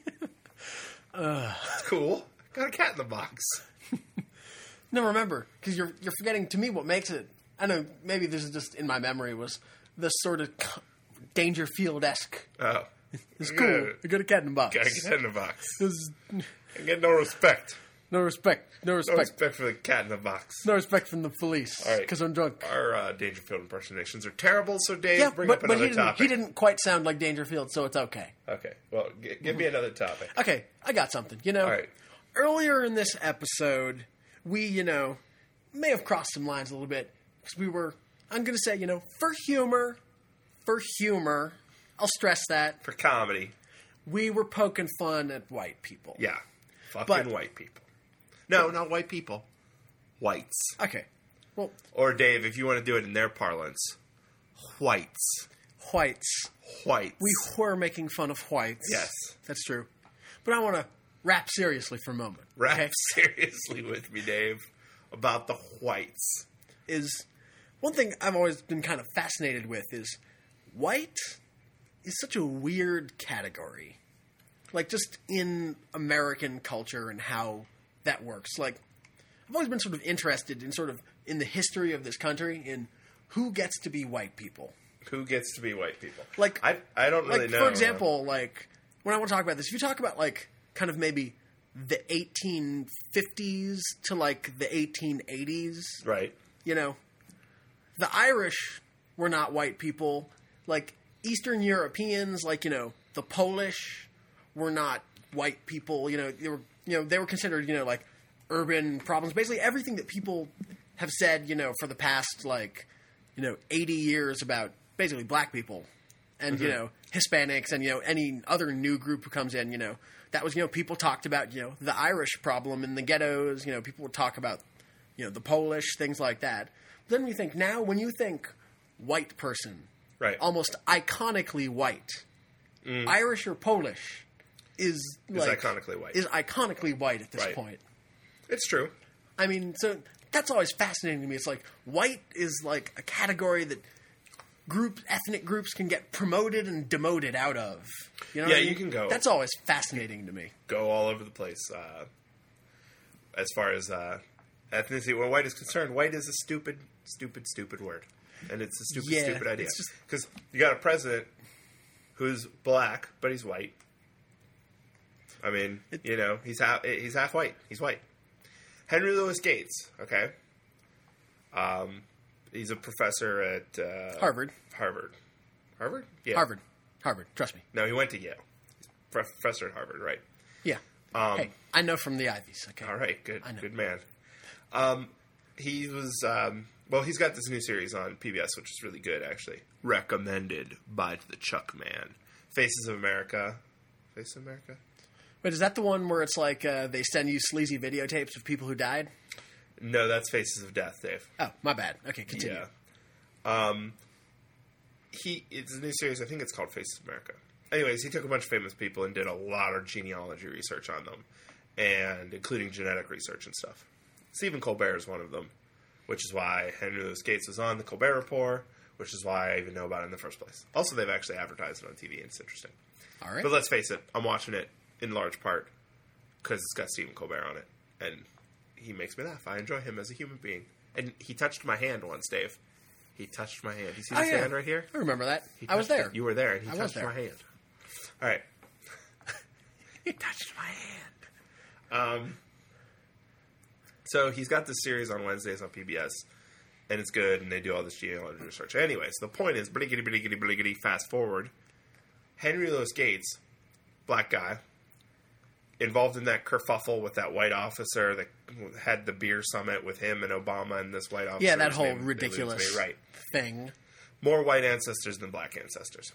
It's cool. Got a cat in the box. No, remember, because you're forgetting to me what makes it. I know maybe this is just in my memory was the sort of Dangerfield-esque. Oh. It's cool. I got a cat in the box. Got a cat in the box. I get no respect. No respect. No respect. No respect for the cat in the box. No respect from the police. All right. Because I'm drunk. Our Dangerfield impersonations are terrible, so Dave, bring up another topic. He didn't quite sound like Dangerfield, so it's okay. Okay. Well, give me another topic. Okay. I got something. All right. Earlier in this episode, we, may have crossed some lines a little bit. Because we were, I'm going to say, for humor, I'll stress that. For comedy. We were poking fun at white people. Yeah. Fucking white people. No, not white people. Whites. Okay. Well. Or, Dave, if you want to do it in their parlance, whites. Whites. Whites. We were making fun of whites. Yes. That's true. But I want to rap seriously for a moment. Rap seriously with me, Dave, about the whites. Is one thing I've always been kind of fascinated with is white is such a weird category. Like, just in American culture and how that works. Like, I've always been sort of interested in the history of this country, in who gets to be white people. Who gets to be white people? Like, I don't really know. For example, like, when I want to talk about this, if you talk about, like, kind of maybe the 1850s to, like, the 1880s. Right. The Irish were not white people. Like, Eastern Europeans, like, the Polish were not white people. They were considered, like, urban problems. Basically, everything that people have said, for the past, like, 80 years about basically black people and, Hispanics and, any other new group who comes in, that was, people talked about, the Irish problem in the ghettos, people would talk about, the Polish, things like that. But then you think now when you think white person, Right. almost iconically white, Irish or Polish is iconically white. Is iconically white at this Right. point. It's true. I mean, so that's always fascinating to me. It's like white is like a category that ethnic groups can get promoted and demoted out of. You know what I mean? You can go. That's always fascinating to me. Go all over the place. As far as ethnicity, where white is concerned, white is a stupid word. And it's a stupid idea. Because you got a president who's black, but he's white. I mean, he's half white. He's white. Henry Louis Gates, okay? He's a professor at... Harvard. Harvard? Yeah. Harvard. Trust me. No, he went to Yale. He's professor at Harvard, right? Yeah. Hey, I know from the Ivies, okay? All right, good. I know. Good man. He was... he's got this new series on PBS, which is really good, actually. Recommended by the Chuck Man. Faces of America. Faces of America? Wait, is that the one where it's like they send you sleazy videotapes of people who died? No, that's Faces of Death, Dave. Oh, my bad. Okay, continue. Yeah. It's a new series. I think it's called Faces of America. Anyways, he took a bunch of famous people and did a lot of genealogy research on them, and including genetic research and stuff. Stephen Colbert is one of them, which is why Henry Louis Gates was on the Colbert Report, which is why I even know about it in the first place. Also, they've actually advertised it on TV, and it's interesting. All right. But let's face it, I'm watching it in large part because it's got Stephen Colbert on it, and he makes me laugh. I enjoy him as a human being. And he touched my hand once, Dave. He touched my hand. You see this hand right here? I remember that. He I was touched there. it. You were there, and he I was touched there. my hand. All right. He touched my hand. So he's got this series on Wednesdays on PBS, and it's good, and they do all this genealogy research. Anyways, the point is, bliggity, fast forward. Henry Louis Gates, black guy, involved in that kerfuffle with that white officer that had the beer summit with him and Obama and this white officer. Yeah, that whole name ridiculous eludes me. Right. thing. More white ancestors than black ancestors.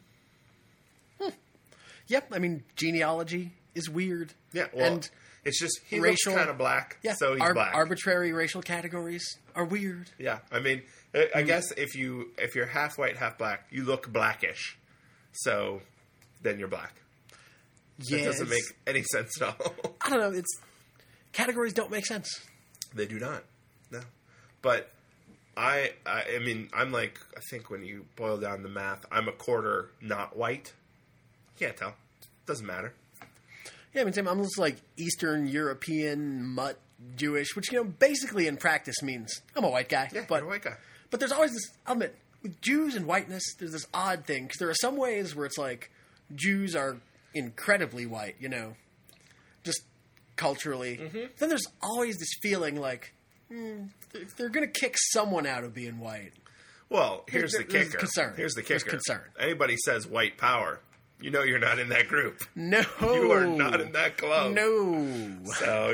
Yep, I mean, genealogy is weird. Yeah, well, and it's just he racial, looks kind of black, so he's black. Arbitrary racial categories are weird. Yeah, I mean, I guess if you're half white, half black, you look blackish. So then you're black. Yeah, That doesn't make any sense at all. I don't know. Categories don't make sense. They do not. No. But I mean, I'm like, I think when you boil down the math, I'm a quarter not white. Can't tell. Doesn't matter. Yeah, I mean, I'm just like Eastern European, mutt, Jewish, which, basically in practice means I'm a white guy. Yeah, but you're a white guy. But there's always this element with Jews and whiteness. There's this odd thing because there are some ways where it's like Jews are incredibly white, just culturally. Mm-hmm. Then there's always this feeling like they're going to kick someone out of being white. Well, here's the kicker. Concern. Here's the There's kicker. concern. Anybody says white power, you're not in that group. No. You are not in that club. No. So,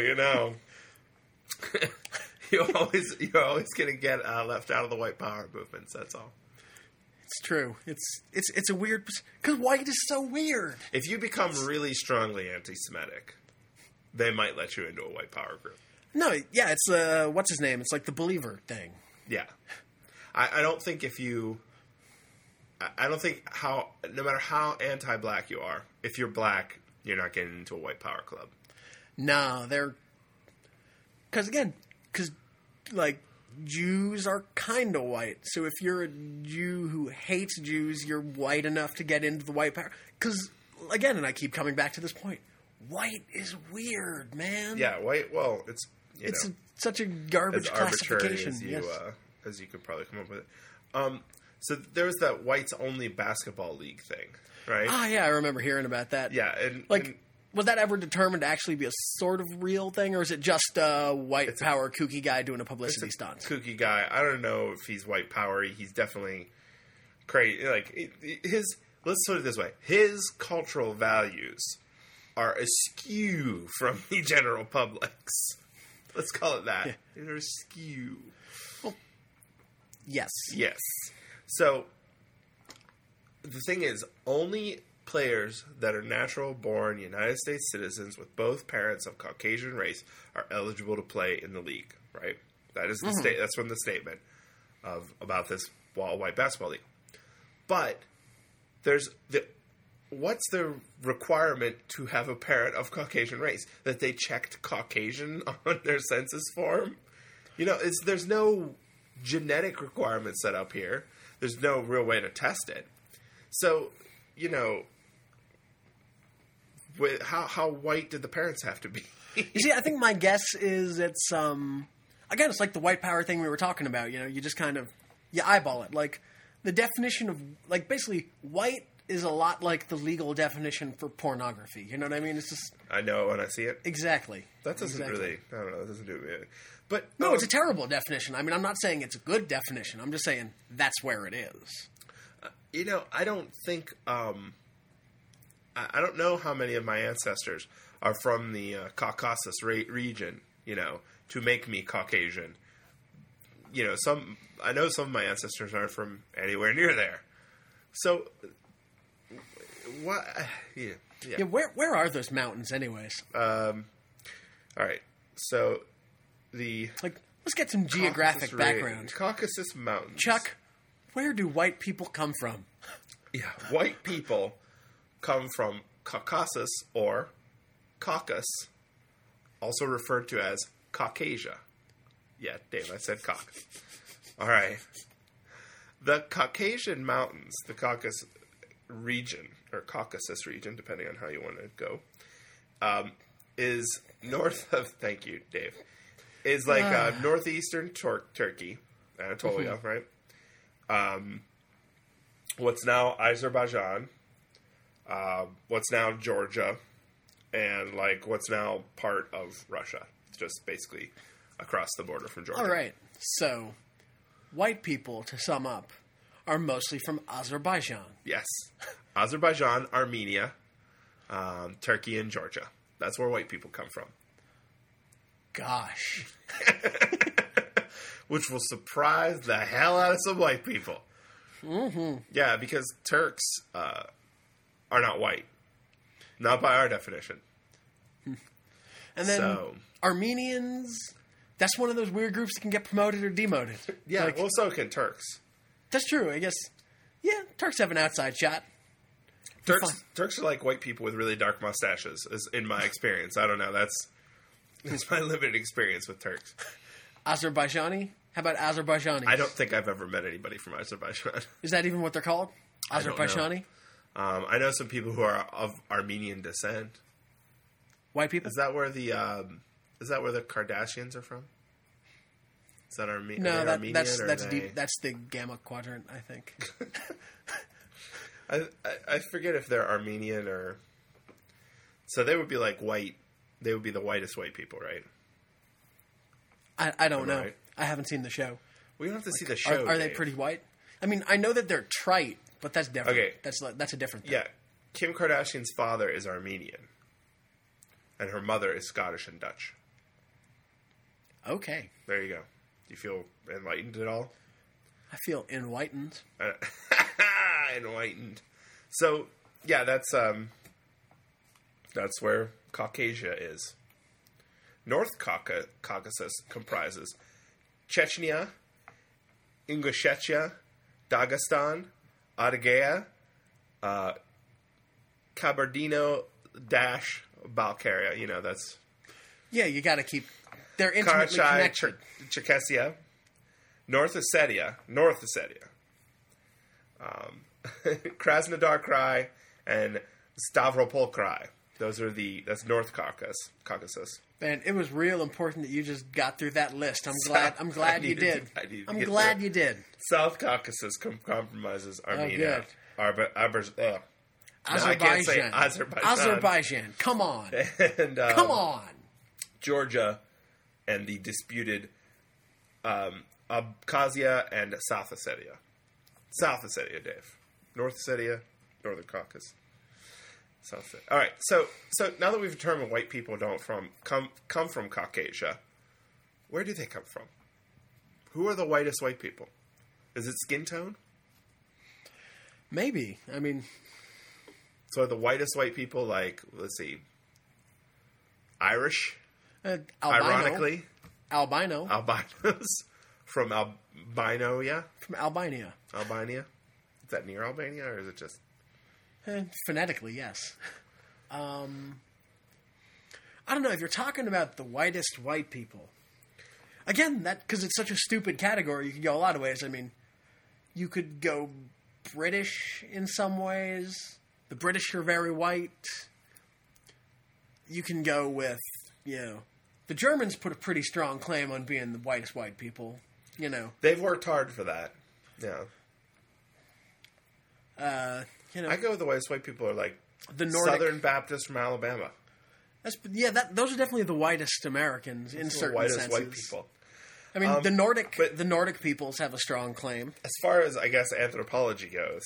you're always going to get left out of the white power movements. That's all. It's true. It's a weird because white is so weird. If you become really strongly anti-Semitic, they might let you into a white power group. No, yeah, it's what's his name? It's like the believer thing. Yeah, I don't think no matter how anti-black you are, if you're black, you're not getting into a white power club. No, because like Jews are kind of white. So if you're a Jew who hates Jews, you're white enough to get into the white power. Because again, and I keep coming back to this point, white is weird, man. Yeah, white. Well, it's such a garbage as arbitrary classification. as you could probably come up with it. So there was that whites only basketball league thing, right? Ah, yeah, I remember hearing about that. Yeah, and was that ever determined to actually be a sort of real thing, or is it just a white power kooky guy doing a publicity stunt? Kooky guy. I don't know if he's white power. He's definitely crazy. Like let's put it this way: his cultural values are askew from the general public's. Let's call it that. Yeah. They're askew. Yes. Yes. So, the thing is, only players that are natural-born United States citizens with both parents of Caucasian race are eligible to play in the league, right? That is the that's from the statement about this all-white basketball league. But what's the requirement to have a parent of Caucasian race? That they checked Caucasian on their census form? There's no genetic requirement set up here. There's no real way to test it. So, how white did the parents have to be? You see, I think my guess is it's again, it's like the white power thing we were talking about. You just kind of you eyeball it. Like the definition of basically white is a lot like the legal definition for pornography. You know what I mean? It's just I know when I see it. Exactly. That doesn't really. I don't know. That doesn't do it. But no, it's a terrible definition. I mean, I'm not saying it's a good definition. I'm just saying that's where it is. I don't think. I don't know how many of my ancestors are from the Caucasus region. To make me Caucasian. I know some of my ancestors aren't from anywhere near there. So, what? Yeah. Where are those mountains, anyways? All right. So, let's get some geographic background. Caucasus Mountains. Chuck, where do white people come from? Yeah, white people come from Caucasus or Caucasus, also referred to as Caucasia. Yeah, Dave, I said cock. All right. The Caucasian Mountains, the Caucasus region, or Caucasus region, depending on how you want to go, is north of, thank you, Dave, is like northeastern Turkey, Anatolia, right? What's now Azerbaijan, what's now Georgia, and what's now part of Russia. It's just basically across the border from Georgia. All right. So, white people, to sum up, are mostly from Azerbaijan. Yes. Azerbaijan, Armenia, Turkey, and Georgia. That's where white people come from. Gosh. Which will surprise the hell out of some white people. Mm-hmm. Yeah, because Turks are not white. Not by our definition. And then Armenians, that's one of those weird groups that can get promoted or demoted. Yeah, well, so can Turks. That's true, I guess. Yeah, Turks have an outside shot. Turks are like white people with really dark mustaches, is in my experience. I don't know. That's my limited experience with Turks. Azerbaijani? How about Azerbaijanis? I don't think I've ever met anybody from Azerbaijan. Is that even what they're called? Azerbaijani? I know some people who are of Armenian descent. White people? Is that where the Kardashians are from? Is that Armenian? No, that's the Gamma Quadrant, I think. I forget if they're Armenian or. So they would be like white. They would be the whitest white people, right? I don't know. Right? I haven't seen the show. We don't have to see the show. Are they pretty white? I mean, I know that they're trite, but that's different. Okay, that's a different thing. Yeah, Kim Kardashian's father is Armenian, and her mother is Scottish and Dutch. Okay, there you go. Do you feel enlightened at all? I feel enlightened. Enlightened. So yeah, that's where Caucasia is. North Caucasus comprises Chechnya, Ingushetia, Dagestan, Adygea, Kabardino-Balkaria. That's... Yeah, you got to keep... They're intimately connected. Czechoslovakia, North Ossetia, Krasnodar Krai, and Stavropol Krai. That's North Caucasus. Man, it was real important that you just got through that list. I'm glad you did. I'm glad you did. South Caucasus compromises Armenia. Azerbaijan. I can't say Azerbaijan. Azerbaijan. Come on. And, come on. Georgia and the disputed Abkhazia and South Ossetia. South Ossetia, Dave. North Ossetia, Northern Caucasus. All right, so now that we've determined white people don't come from Caucasia, where do they come from? Who are the whitest white people? Is it skin tone? Maybe. I mean, So are the whitest white people like, let's see, Irish? albino. Ironically, Albino. albinos from albino, yeah? From Albania. Albania? Is that near Albania, or is it just... Phonetically, yes. I don't know, if you're talking about the whitest white people, again, that because it's such a stupid category, you can go a lot of ways. I mean, you could go British in some ways. The British are very white. You can go with, the Germans put a pretty strong claim on being the whitest white people, They've worked hard for that. Yeah. I go with the whitest white people are like the Nordic, Southern Baptists from Alabama. Those are definitely the whitest Americans in certain whitest senses. white people. I mean, the Nordic peoples have a strong claim. As far as, I guess, anthropology goes,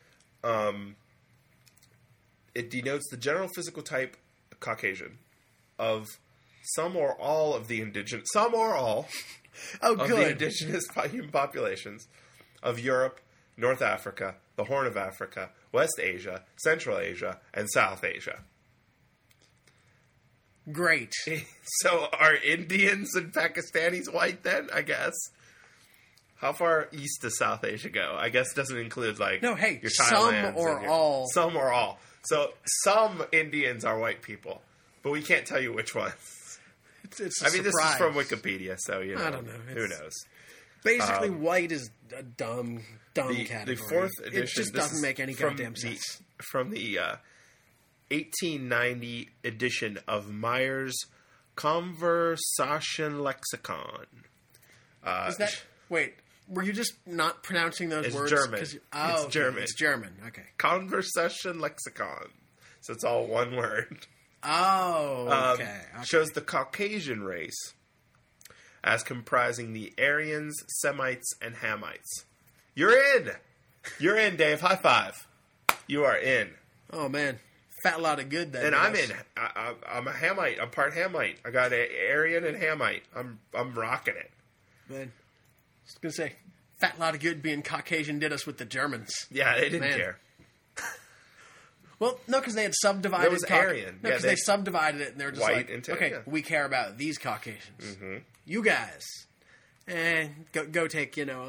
it denotes the general physical type Caucasian of some or all of the indigenous, the indigenous human populations of Europe, North Africa, the Horn of Africa, West Asia, Central Asia, and South Asia. Great. So are Indians and Pakistanis white then, I guess? How far east does South Asia go? I guess it doesn't include, like, no, hey, your some Thailands or all. Some or all. So some Indians are white people, but we can't tell you which ones. It's a I mean, this is surprise. from Wikipedia, so, I don't know. Who knows? Basically, white is a dumb category. The fourth edition. It just doesn't make any goddamn sense. From the 1890 edition of Myers' Conversation Lexicon. Is that... Wait, were you just not pronouncing those words? German. It's okay. German. It's German. Okay. Conversation Lexicon. So it's all one word. Oh, okay. Shows the Caucasian race as comprising the Aryans, Semites, and Hamites. You're in! You're in, Dave. High five. You are in. Oh, man. Fat lot of good then. And I'm in. I'm a Hamite. I'm part Hamite. I got an Aryan and Hamite. I'm rocking it. Man. I was going to say, fat lot of good being Caucasian did us with the Germans. Yeah, they didn't care. Well, no, because they had subdivided. That was Aryan. No, because they subdivided it, and they're just white like, into, okay, yeah. we care about these Caucasians. Mm-hmm. You guys, and go take, Yeah,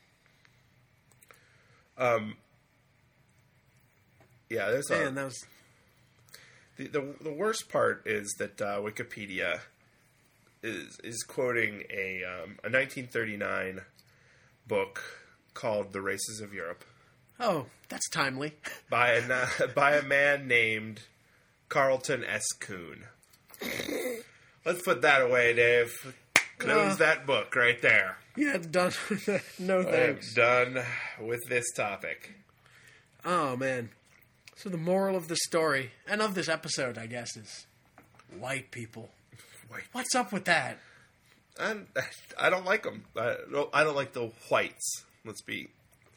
there's man, that was the worst part is that Wikipedia is quoting a 1939 book called "The Races of Europe." Oh, that's timely. by a man named Carlton S. Kuhn. Let's put that away, Dave. Close that book right there. Yeah, done. No thanks. I'm done with this topic. Oh, man. So the moral of the story, and of this episode, I guess, is white people. What's up with that? I don't like them. I don't like the whites. Let's be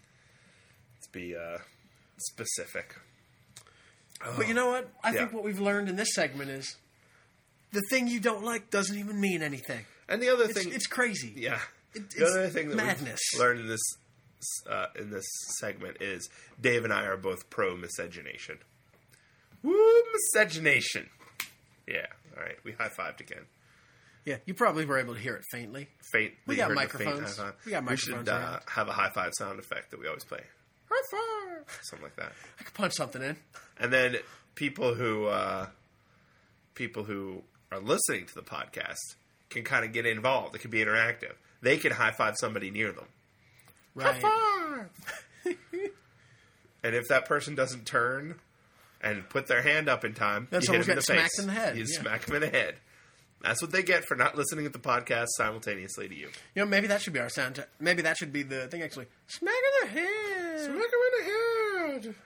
specific. But you know what? I think what we've learned in this segment is the thing you don't like doesn't even mean anything. And the other thing... It's crazy. Yeah. The other thing that madness. we've learned in this segment is Dave and I are both pro-miscegenation. Woo, miscegenation. Yeah. All right. We high-fived again. Yeah, you probably were able to hear it faintly. We got microphones. We got microphones. We should have a high-five sound effect that we always play. High-five! Something like that. I could punch something in. And then people who are listening to the podcast can kind of get involved. It can be interactive. They can high-five somebody near them. Right. High-five! And if that person doesn't turn and put their hand up in time, that's you hit them in the face. Smacked in the head. You smack them in the head. That's what they get for not listening to the podcast simultaneously to you. You know, maybe that should be our sound. Maybe that should be the thing, actually. Smack in the head. Smack them in the head.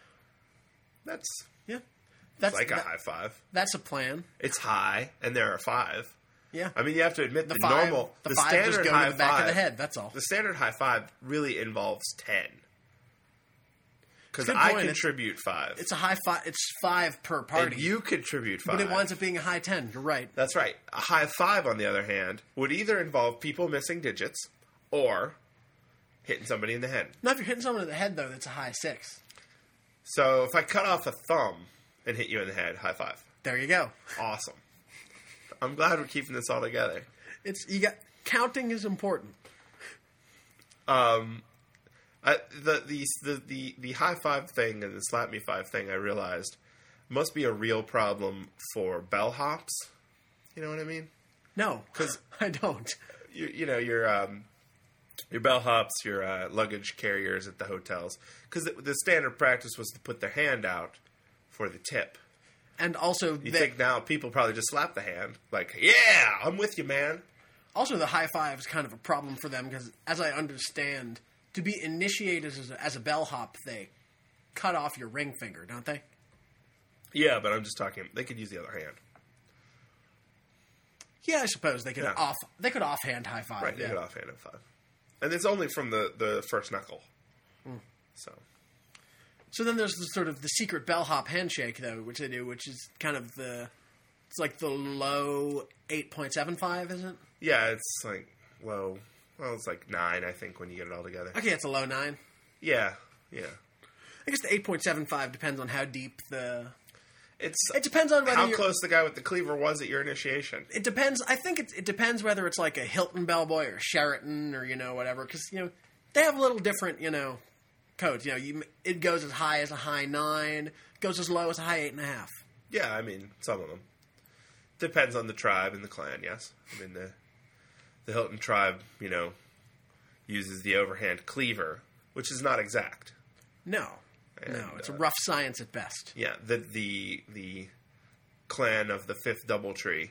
That's like a high five. That's a plan. It's high, and there are 5. Yeah. I mean, you have to admit the five standard just go high to the back five, of the head. That's all. The standard high five really involves 10. Because I contribute 5. It's a high five. It's 5 per party. And you contribute 5. But it winds up being a high 10. You're right. That's right. A high 5, on the other hand, would either involve people missing digits or hitting somebody in the head. Now, if you're hitting someone in the head, though, that's a high 6. So if I cut off a thumb and hit you in the head, high five. There you go. Awesome. I'm glad we're keeping this all together. Counting is important. The high five thing and the slap me five thing, I realized, must be a real problem for bellhops. You know what I mean? No, 'Cause I don't. Your bellhops, your luggage carriers at the hotels, because the standard practice was to put their hand out for the tip. And also, You think now people probably just slap the hand, like, yeah, I'm with you, man. Also, the high five is kind of a problem for them because, as I understand, to be initiated as a bellhop, they cut off your ring finger, don't they? Yeah, but I'm just talking, they could use the other hand. Yeah, I suppose they could Yeah. They could offhand high five. Right, they yeah. could offhand at five. And it's only from the first knuckle. So then there's the sort of the secret bellhop handshake, though, which they do, which is kind of it's like the low 8.75, isn't it? Yeah, it's like low. Well, it's like 9, I think, when you get it all together. Okay, it's a low 9. Yeah. I guess the 8.75 depends on how deep It depends on whether how close the guy with the cleaver was at your initiation. It depends. I think it depends whether it's like a Hilton bellboy or Sheraton or whatever, because they have a little different codes. It goes as high as a high 9, goes as low as a high 8.5. Yeah, I mean, some of them. Depends on the tribe and the clan, yes. I mean, the Hilton tribe, uses the overhand cleaver, which is not exact. No, it's a rough science at best. Yeah, the clan of the Fifth Doubletree,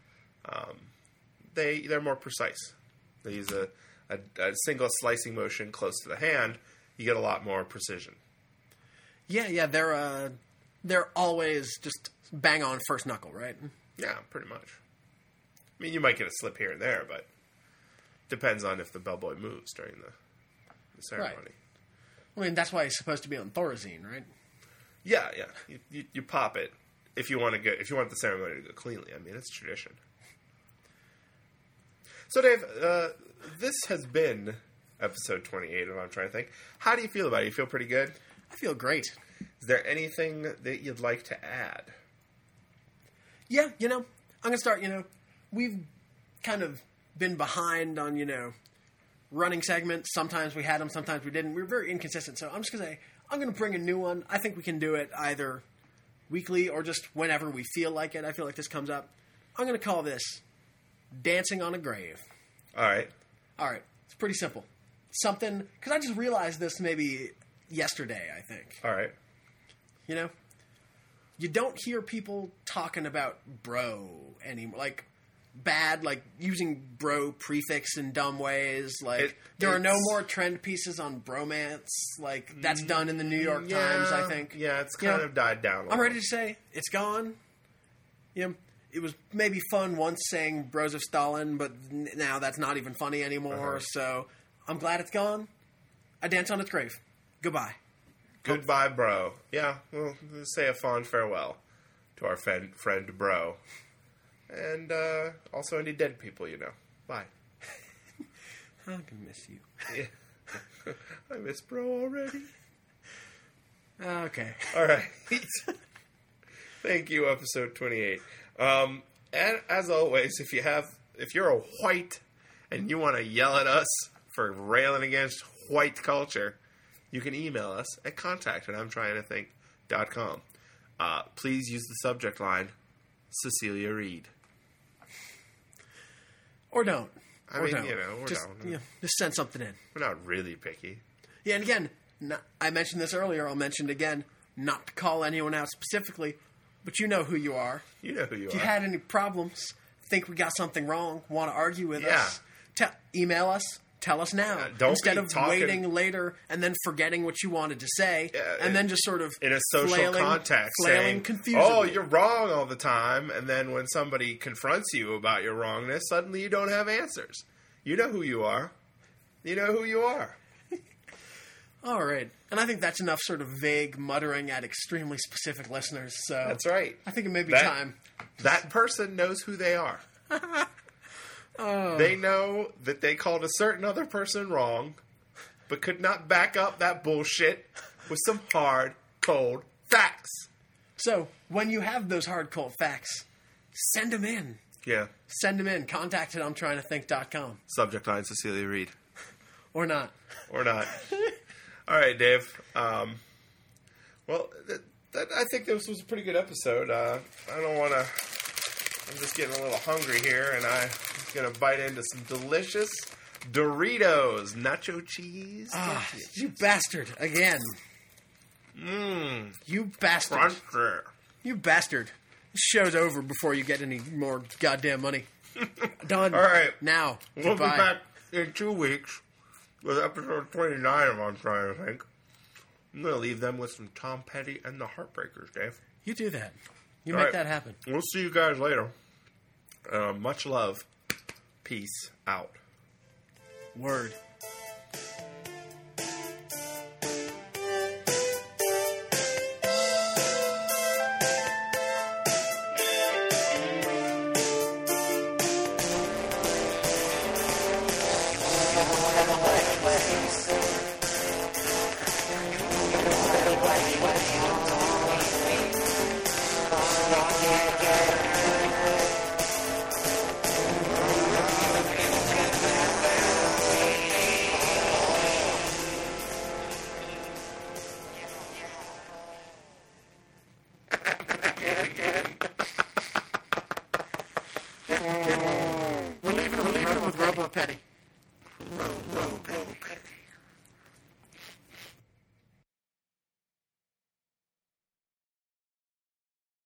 they're more precise. They use a single slicing motion close to the hand. You get a lot more precision. Yeah, they're always just bang on first knuckle, right? Yeah, pretty much. I mean, you might get a slip here and there, but depends on if the bellboy moves during the ceremony. Right. I mean, that's why he's supposed to be on Thorazine, right? Yeah. You pop it if you want the ceremony to go cleanly. I mean, it's tradition. So, Dave, this has been episode 28 of I'm Trying to Think. How do you feel about it? You feel pretty good? I feel great. Is there anything that you'd like to add? Yeah, I'm going to start, we've kind of been behind on, running segments. Sometimes we had them, sometimes we didn't. We were very inconsistent. So I'm just going to say, I'm going to bring a new one. I think we can do it either weekly or just whenever we feel like it. I feel like this comes up. I'm going to call this Dancing on a Grave. All right. It's pretty simple. Something, because I just realized this maybe yesterday, I think. All right. You don't hear people talking about bro anymore. Like, bad, like, using bro prefix in dumb ways. Like, there are no more trend pieces on bromance. Like, that's done in the New York Times, I think. Yeah, it's kind of died down a little. I'm ready to say, it's gone. It was maybe fun once saying Bros of Stalin, but now that's not even funny anymore. So, I'm glad it's gone. I dance on its grave. Goodbye. Goodbye, bro. Yeah, we'll say a fond farewell to our friend bro. And also any dead people, Bye. I'm going to miss you. Yeah. I miss bro already. Okay. All right. Thank you, episode 28. And as always, if you're a white and you want to yell at us for railing against white culture, you can email us at contact@I'mTryingToThink.com. Please use the subject line, Cecilia Reed. Or don't. Or just, don't. Just send something in. We're not really picky. Yeah, and again, I mentioned this earlier, I'll mention it again, not to call anyone out specifically, but you know who you are. You know who you are. If you had any problems, think we got something wrong, want to argue with us, email us. Tell us now, instead of waiting later and then forgetting what you wanted to say, and then just sort of in a social context saying, confusedly. "Oh, you're wrong all the time," and then when somebody confronts you about your wrongness, suddenly you don't have answers. You know who you are. You know who you are. All right, and I think that's enough sort of vague muttering at extremely specific listeners. So that's right. I think it may be time. That person knows who they are. They know that they called a certain other person wrong, but could not back up that bullshit with some hard, cold facts. So, when you have those hard, cold facts, send them in. Yeah. Send them in. Contact at I'mTryingToThink.com. Subject line, Cecilia Reed. Or not. Or not. All right, Dave. Well, I think this was a pretty good episode. I don't want to... I'm just getting a little hungry here, and I'm going to bite into some delicious Doritos nacho cheese. You bastard. Again. You bastard. Crunchy. You bastard. This show's over before you get any more goddamn money. Done. All right. Now. We'll Goodbye. be back in 2 weeks with episode 29 of I'm Trying to Think. I'm going to leave them with some Tom Petty and the Heartbreakers, Dave. You do that. You All make right. that happen. We'll see you guys later. Much love. Peace out. Word. We're leaving with Robo Petty.